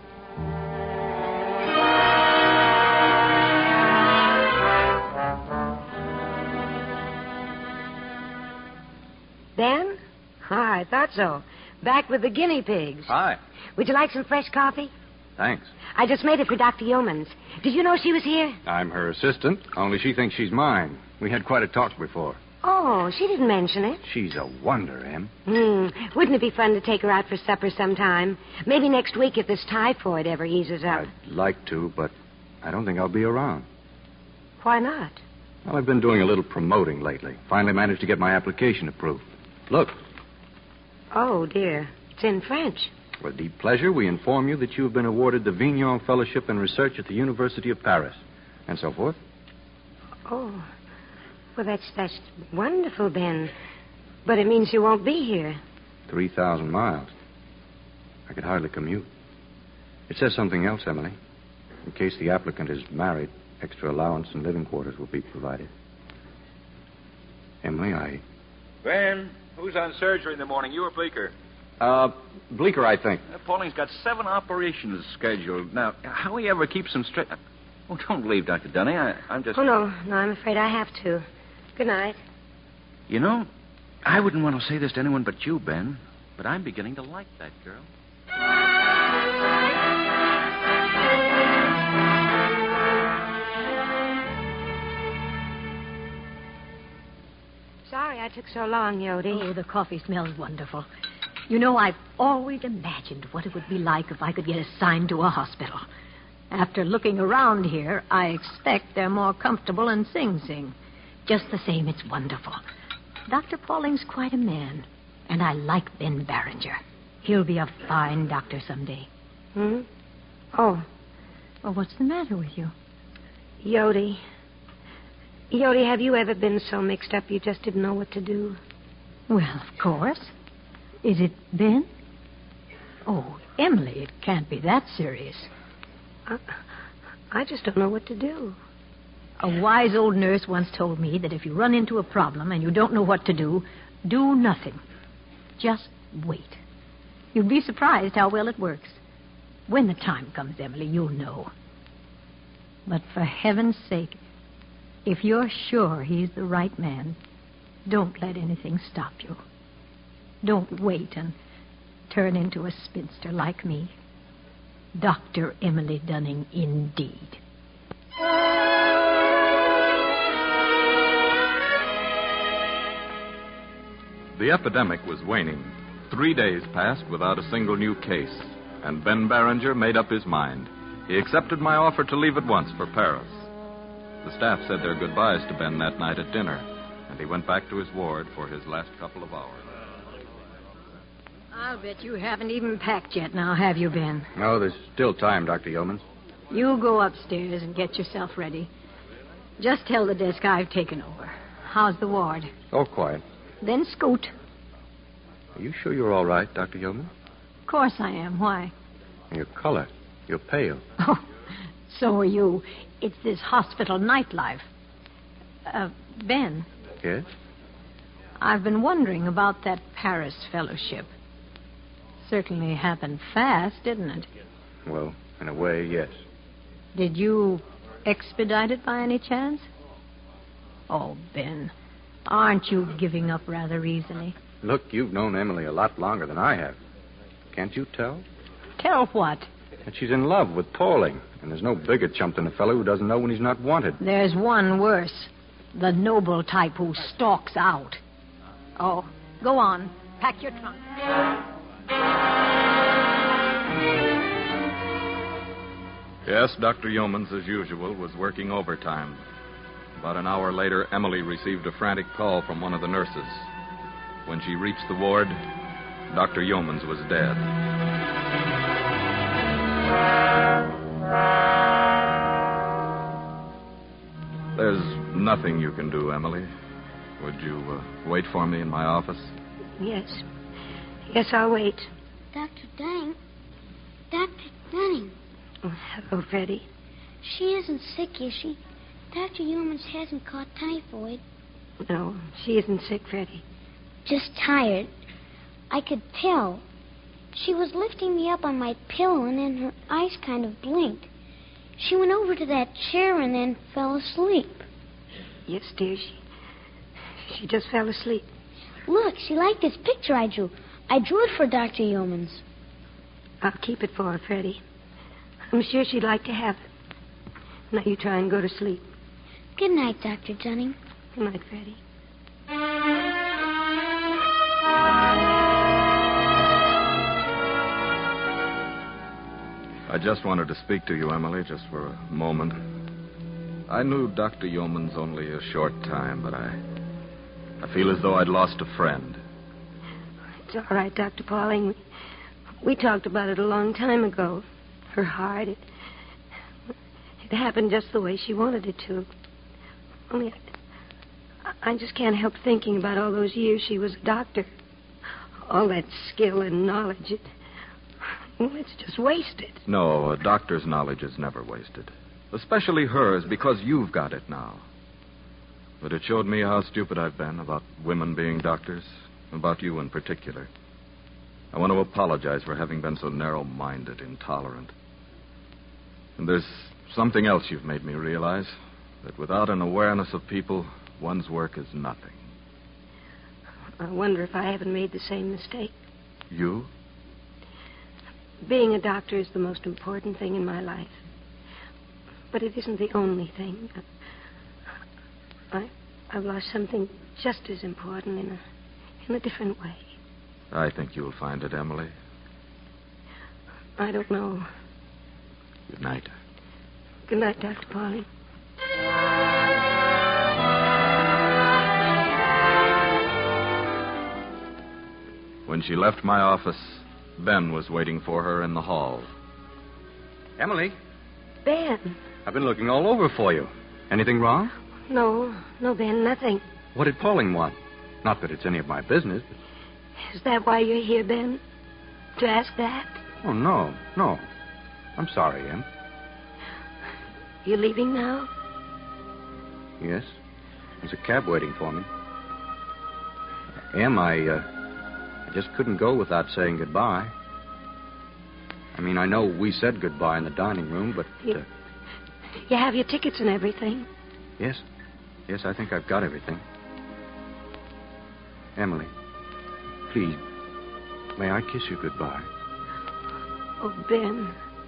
Speaker 5: Ben? Oh, I thought so. Back with the guinea pigs.
Speaker 7: Hi.
Speaker 5: Would you like some fresh coffee?
Speaker 7: Thanks.
Speaker 5: I just made it for Doctor Yeomans. Did you know she was here?
Speaker 7: I'm her assistant, only she thinks she's mine. We had quite a talk before.
Speaker 5: Oh, she didn't mention it.
Speaker 7: She's a wonder, Em.
Speaker 5: Hmm. Wouldn't it be fun to take her out for supper sometime? Maybe next week if this typhoid ever eases up.
Speaker 7: I'd like to, but I don't think I'll be around.
Speaker 5: Why not?
Speaker 7: Well, I've been doing a little promoting lately. Finally managed to get my application approved. Look.
Speaker 5: Oh, dear. It's in French.
Speaker 7: With deep pleasure, we inform you that you have been awarded the Vignon Fellowship in Research at the University of Paris. And so forth.
Speaker 5: Oh. Well, that's that's wonderful, Ben. But it means you won't be here.
Speaker 7: three thousand miles. I could hardly commute. It says something else, Emily. In case the applicant is married, extra allowance and living quarters will be provided. Emily, I...
Speaker 13: Ben, who's on surgery in the morning, you or Bleecker?
Speaker 7: Uh, Bleecker, I think.
Speaker 9: Uh, Pauling's got seven operations scheduled. Now, how he ever keeps them straight... Oh, don't leave, Doctor Dunning. I, I'm just...
Speaker 5: Oh, no. No, I'm afraid I have to. Good night.
Speaker 9: You know, I wouldn't want to say this to anyone but you, Ben, but I'm beginning to like that girl.
Speaker 5: Sorry I took so long, Yodi.
Speaker 4: Oh, the coffee smells wonderful. You know, I've always imagined what it would be like if I could get assigned to a hospital. After looking around here, I expect they're more comfortable in Sing Sing. Just the same, it's wonderful. Doctor Pauling's quite a man, and I like Ben Barringer. He'll be a fine doctor someday.
Speaker 5: Hmm? Oh.
Speaker 4: Well, what's the matter with you?
Speaker 5: Yodi. Yodi, have you ever been so mixed up you just didn't know what to do?
Speaker 4: Well, of course. Is it Ben? Oh, Emily, it can't be that serious.
Speaker 5: I, I just don't know what to do.
Speaker 4: A wise old nurse once told me that if you run into a problem and you don't know what to do, do nothing. Just wait. You'd be surprised how well it works. When the time comes, Emily, you'll know. But for heaven's sake, If you're sure he's the right man, don't let anything stop you. Don't wait and turn into a spinster like me. Doctor Emily Dunning, indeed.
Speaker 3: The epidemic was waning. Three days passed without a single new case, and Ben Barringer made up his mind. He accepted my offer to leave at once for Paris. The staff said their goodbyes to Ben that night at dinner, and he went back to his ward for his last couple of hours.
Speaker 4: I'll bet you haven't even packed yet now, have you, Ben?
Speaker 7: No, there's still time, Doctor Yeomans.
Speaker 4: You go upstairs and get yourself ready. Just tell the desk I've taken over. How's the ward?
Speaker 7: Oh, quiet.
Speaker 4: Then scoot.
Speaker 7: Are you sure you're all right, Doctor Yeoman?
Speaker 4: Of course I am. Why?
Speaker 7: Your color. You're pale.
Speaker 4: Oh, so are you. It's this hospital nightlife. Uh, Ben.
Speaker 7: Yes?
Speaker 4: I've been wondering about that Paris fellowship. Certainly happened fast, didn't it?
Speaker 7: Well, in a way, yes.
Speaker 4: Did you expedite it by any chance? Oh, Ben, aren't you giving up rather easily?
Speaker 7: Look, you've known Emily a lot longer than I have. Can't you tell?
Speaker 4: Tell what?
Speaker 7: That she's in love with Pauling. And there's no bigger chump than a fellow who doesn't know when he's not wanted.
Speaker 4: There's one worse. The noble type who stalks out. Oh, go on. Pack your trunk.
Speaker 3: Yes, Doctor Yeomans, as usual, was working overtime. About an hour later, Emily received a frantic call from one of the nurses. When she reached the ward, Doctor Yeomans was dead. There's nothing you can do, Emily. Would you uh, wait for me in my office?
Speaker 5: Yes. Yes, I'll wait.
Speaker 14: Doctor Dunning. Doctor Dunning.
Speaker 5: Oh, hello, Freddie.
Speaker 14: She isn't sick, is she? Doctor Yeomans hasn't caught typhoid.
Speaker 5: No, she isn't sick, Freddie.
Speaker 14: Just tired. I could tell. She was lifting me up on my pillow, and then her eyes kind of blinked. She went over to that chair and then fell asleep.
Speaker 5: Yes, dear, she, she just fell asleep.
Speaker 14: Look, she liked this picture I drew. I drew it for Doctor Yeomans.
Speaker 5: I'll keep it for her, Freddie. I'm sure she'd like to have it. Now you try and go to sleep.
Speaker 14: Good night, Doctor Dunning.
Speaker 5: Good night, Freddie.
Speaker 3: I just wanted to speak to you, Emily, just for a moment. I knew Doctor Yeomans only a short time, but I... I feel as though I'd lost a friend.
Speaker 5: It's all right, Doctor Pauling. We, we talked about it a long time ago. Her heart, it, it happened just the way she wanted it to. Only I, I just can't help thinking about all those years she was a doctor. All that skill and knowledge, it, well, it's just wasted.
Speaker 3: No, a doctor's knowledge is never wasted. Especially hers, because you've got it now. But it showed me how stupid I've been about women being doctors, about you in particular. I want to apologize for having been so narrow-minded, intolerant. And there's something else you've made me realize, that without an awareness of people, one's work is nothing.
Speaker 5: I wonder if I haven't made the same mistake.
Speaker 3: You?
Speaker 5: Being a doctor is the most important thing in my life. But it isn't the only thing. I, I've lost something just as important in a, in a different way.
Speaker 3: I think you'll find it, Emily.
Speaker 5: I don't know.
Speaker 3: Good night.
Speaker 5: Good night, Doctor Pauling.
Speaker 3: When she left my office, Ben was waiting for her in the hall.
Speaker 7: Emily,
Speaker 5: Ben.
Speaker 7: I've been looking all over for you. Anything wrong?
Speaker 5: No, no, Ben, nothing.
Speaker 7: What did Pauling want? Not that it's any of my business. But...
Speaker 5: Is that why you're here, Ben? To ask that?
Speaker 7: Oh, no, no. I'm sorry, Em.
Speaker 5: You leaving now?
Speaker 7: Yes. There's a cab waiting for me. Em, I, uh, I just couldn't go without saying goodbye. I mean, I know we said goodbye in the dining room, but...
Speaker 5: You,
Speaker 7: uh,
Speaker 5: you have your tickets and everything?
Speaker 7: Yes. Yes, I think I've got everything. Emily, please, may I kiss you goodbye?
Speaker 5: Oh, Ben.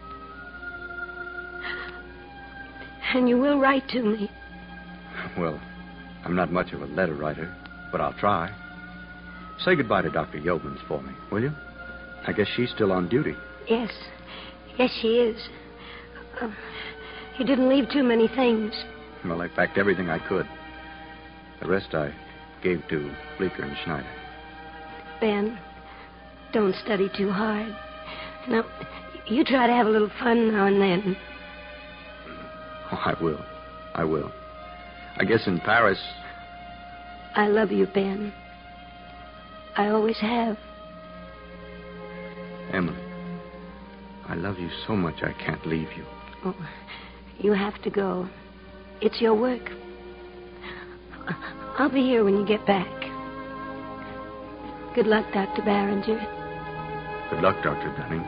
Speaker 5: And you will write to me.
Speaker 7: Well, I'm not much of a letter writer, but I'll try. Say goodbye to Doctor Yeomans for me, will you? I guess she's still on duty.
Speaker 5: Yes. Yes, she is. Uh, you didn't leave too many things.
Speaker 7: Well, I packed everything I could. The rest I gave to Bleecker and Schneider.
Speaker 5: Ben, don't study too hard. Now, you try to have a little fun now and then.
Speaker 7: Oh, I will. I will. I guess in Paris...
Speaker 5: I love you, Ben. I always have.
Speaker 7: Emily, I love you so much I can't leave you.
Speaker 5: Oh, you have to go. It's your work. I'll be here when you get back. Good luck, Doctor Barringer.
Speaker 7: Good luck, Doctor Dunning.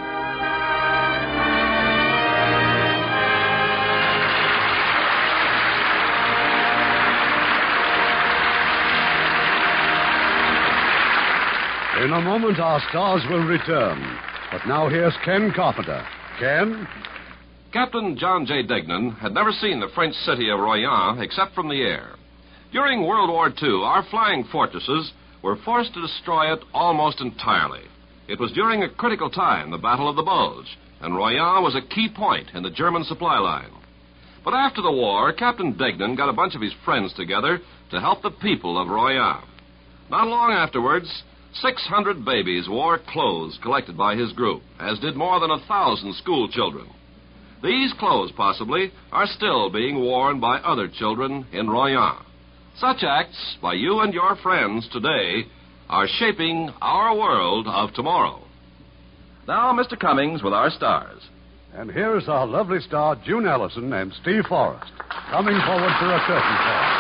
Speaker 2: In a moment, our stars will return. But now here's Ken Carpenter. Ken?
Speaker 1: Captain John J. Degnan had never seen the French city of Royan except from the air. During World War Two, our flying fortresses were forced to destroy it almost entirely. It was during a critical time, the Battle of the Bulge, and Royan was a key point in the German supply line. But after the war, Captain Degnan got a bunch of his friends together to help the people of Royan. Not long afterwards, six hundred babies wore clothes collected by his group, as did more than a thousand school children. These clothes, possibly, are still being worn by other children in Royan. Such acts by you and your friends today are shaping our world of tomorrow. Now, Mister Cummings with our stars.
Speaker 2: And here's our lovely star, June Ellison and Steve Forrest, coming forward for a curtain call.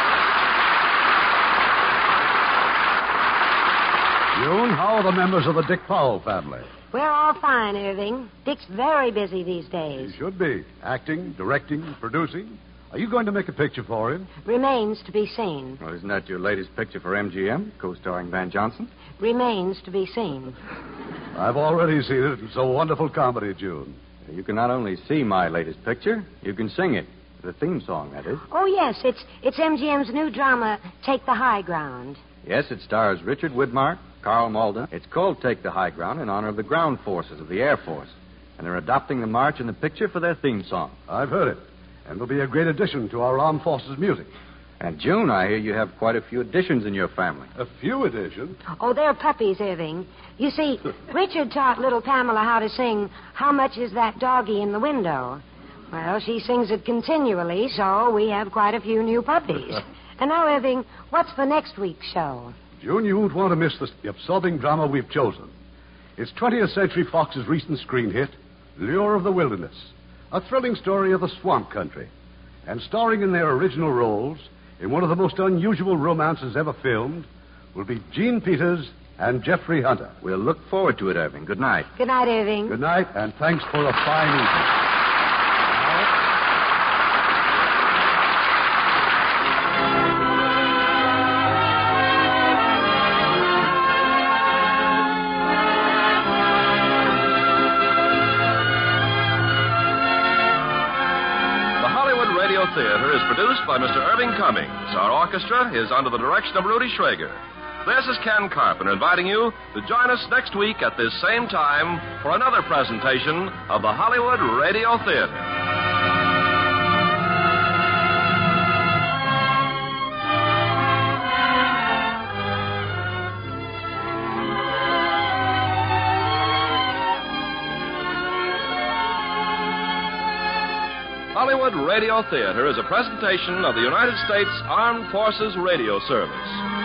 Speaker 2: June, how are the members of the Dick Powell family?
Speaker 5: We're all fine, Irving. Dick's very busy these days.
Speaker 2: He should be. Acting, directing, producing. Are you going to make a picture for him?
Speaker 5: Remains to be seen.
Speaker 7: Well, isn't that your latest picture for M G M, co-starring Van Johnson?
Speaker 5: Remains to be seen.
Speaker 2: I've already seen it. It's a wonderful comedy, June.
Speaker 7: You can not only see my latest picture, you can sing it. The theme song, that is.
Speaker 5: Oh, yes. It's it's M G M's new drama, Take the High Ground.
Speaker 7: Yes, it stars Richard Widmark, Carl Malden. It's called Take the High Ground in honor of the ground forces of the Air Force. And they're adopting the march and the picture for their theme song.
Speaker 2: I've heard it. And it'll be a great addition to our armed forces music.
Speaker 7: And, June, I hear you have quite a few additions in your family.
Speaker 2: A few additions?
Speaker 5: Oh, they're puppies, Irving. You see, Richard taught little Pamela how to sing, How Much Is That Doggy in the Window? Well, she sings it continually, so we have quite a few new puppies. And now, Irving, what's for next week's show?
Speaker 2: June, you won't want to miss the absorbing drama we've chosen. It's twentieth Century Fox's recent screen hit, Lure of the Wilderness, a thrilling story of the swamp country. And starring in their original roles in one of the most unusual romances ever filmed will be Gene Peters and Jeffrey Hunter.
Speaker 7: We'll look forward to it, Irving. Good night.
Speaker 5: Good night, Irving.
Speaker 2: Good night, and thanks for a fine evening.
Speaker 1: Theater is produced by Mister Irving Cummings. Our orchestra is under the direction of Rudy Schrager. This is Ken Carpenter inviting you to join us next week at this same time for another presentation of the Hollywood Radio Theater. Hollywood Radio Theater is a presentation of the United States Armed Forces Radio Service.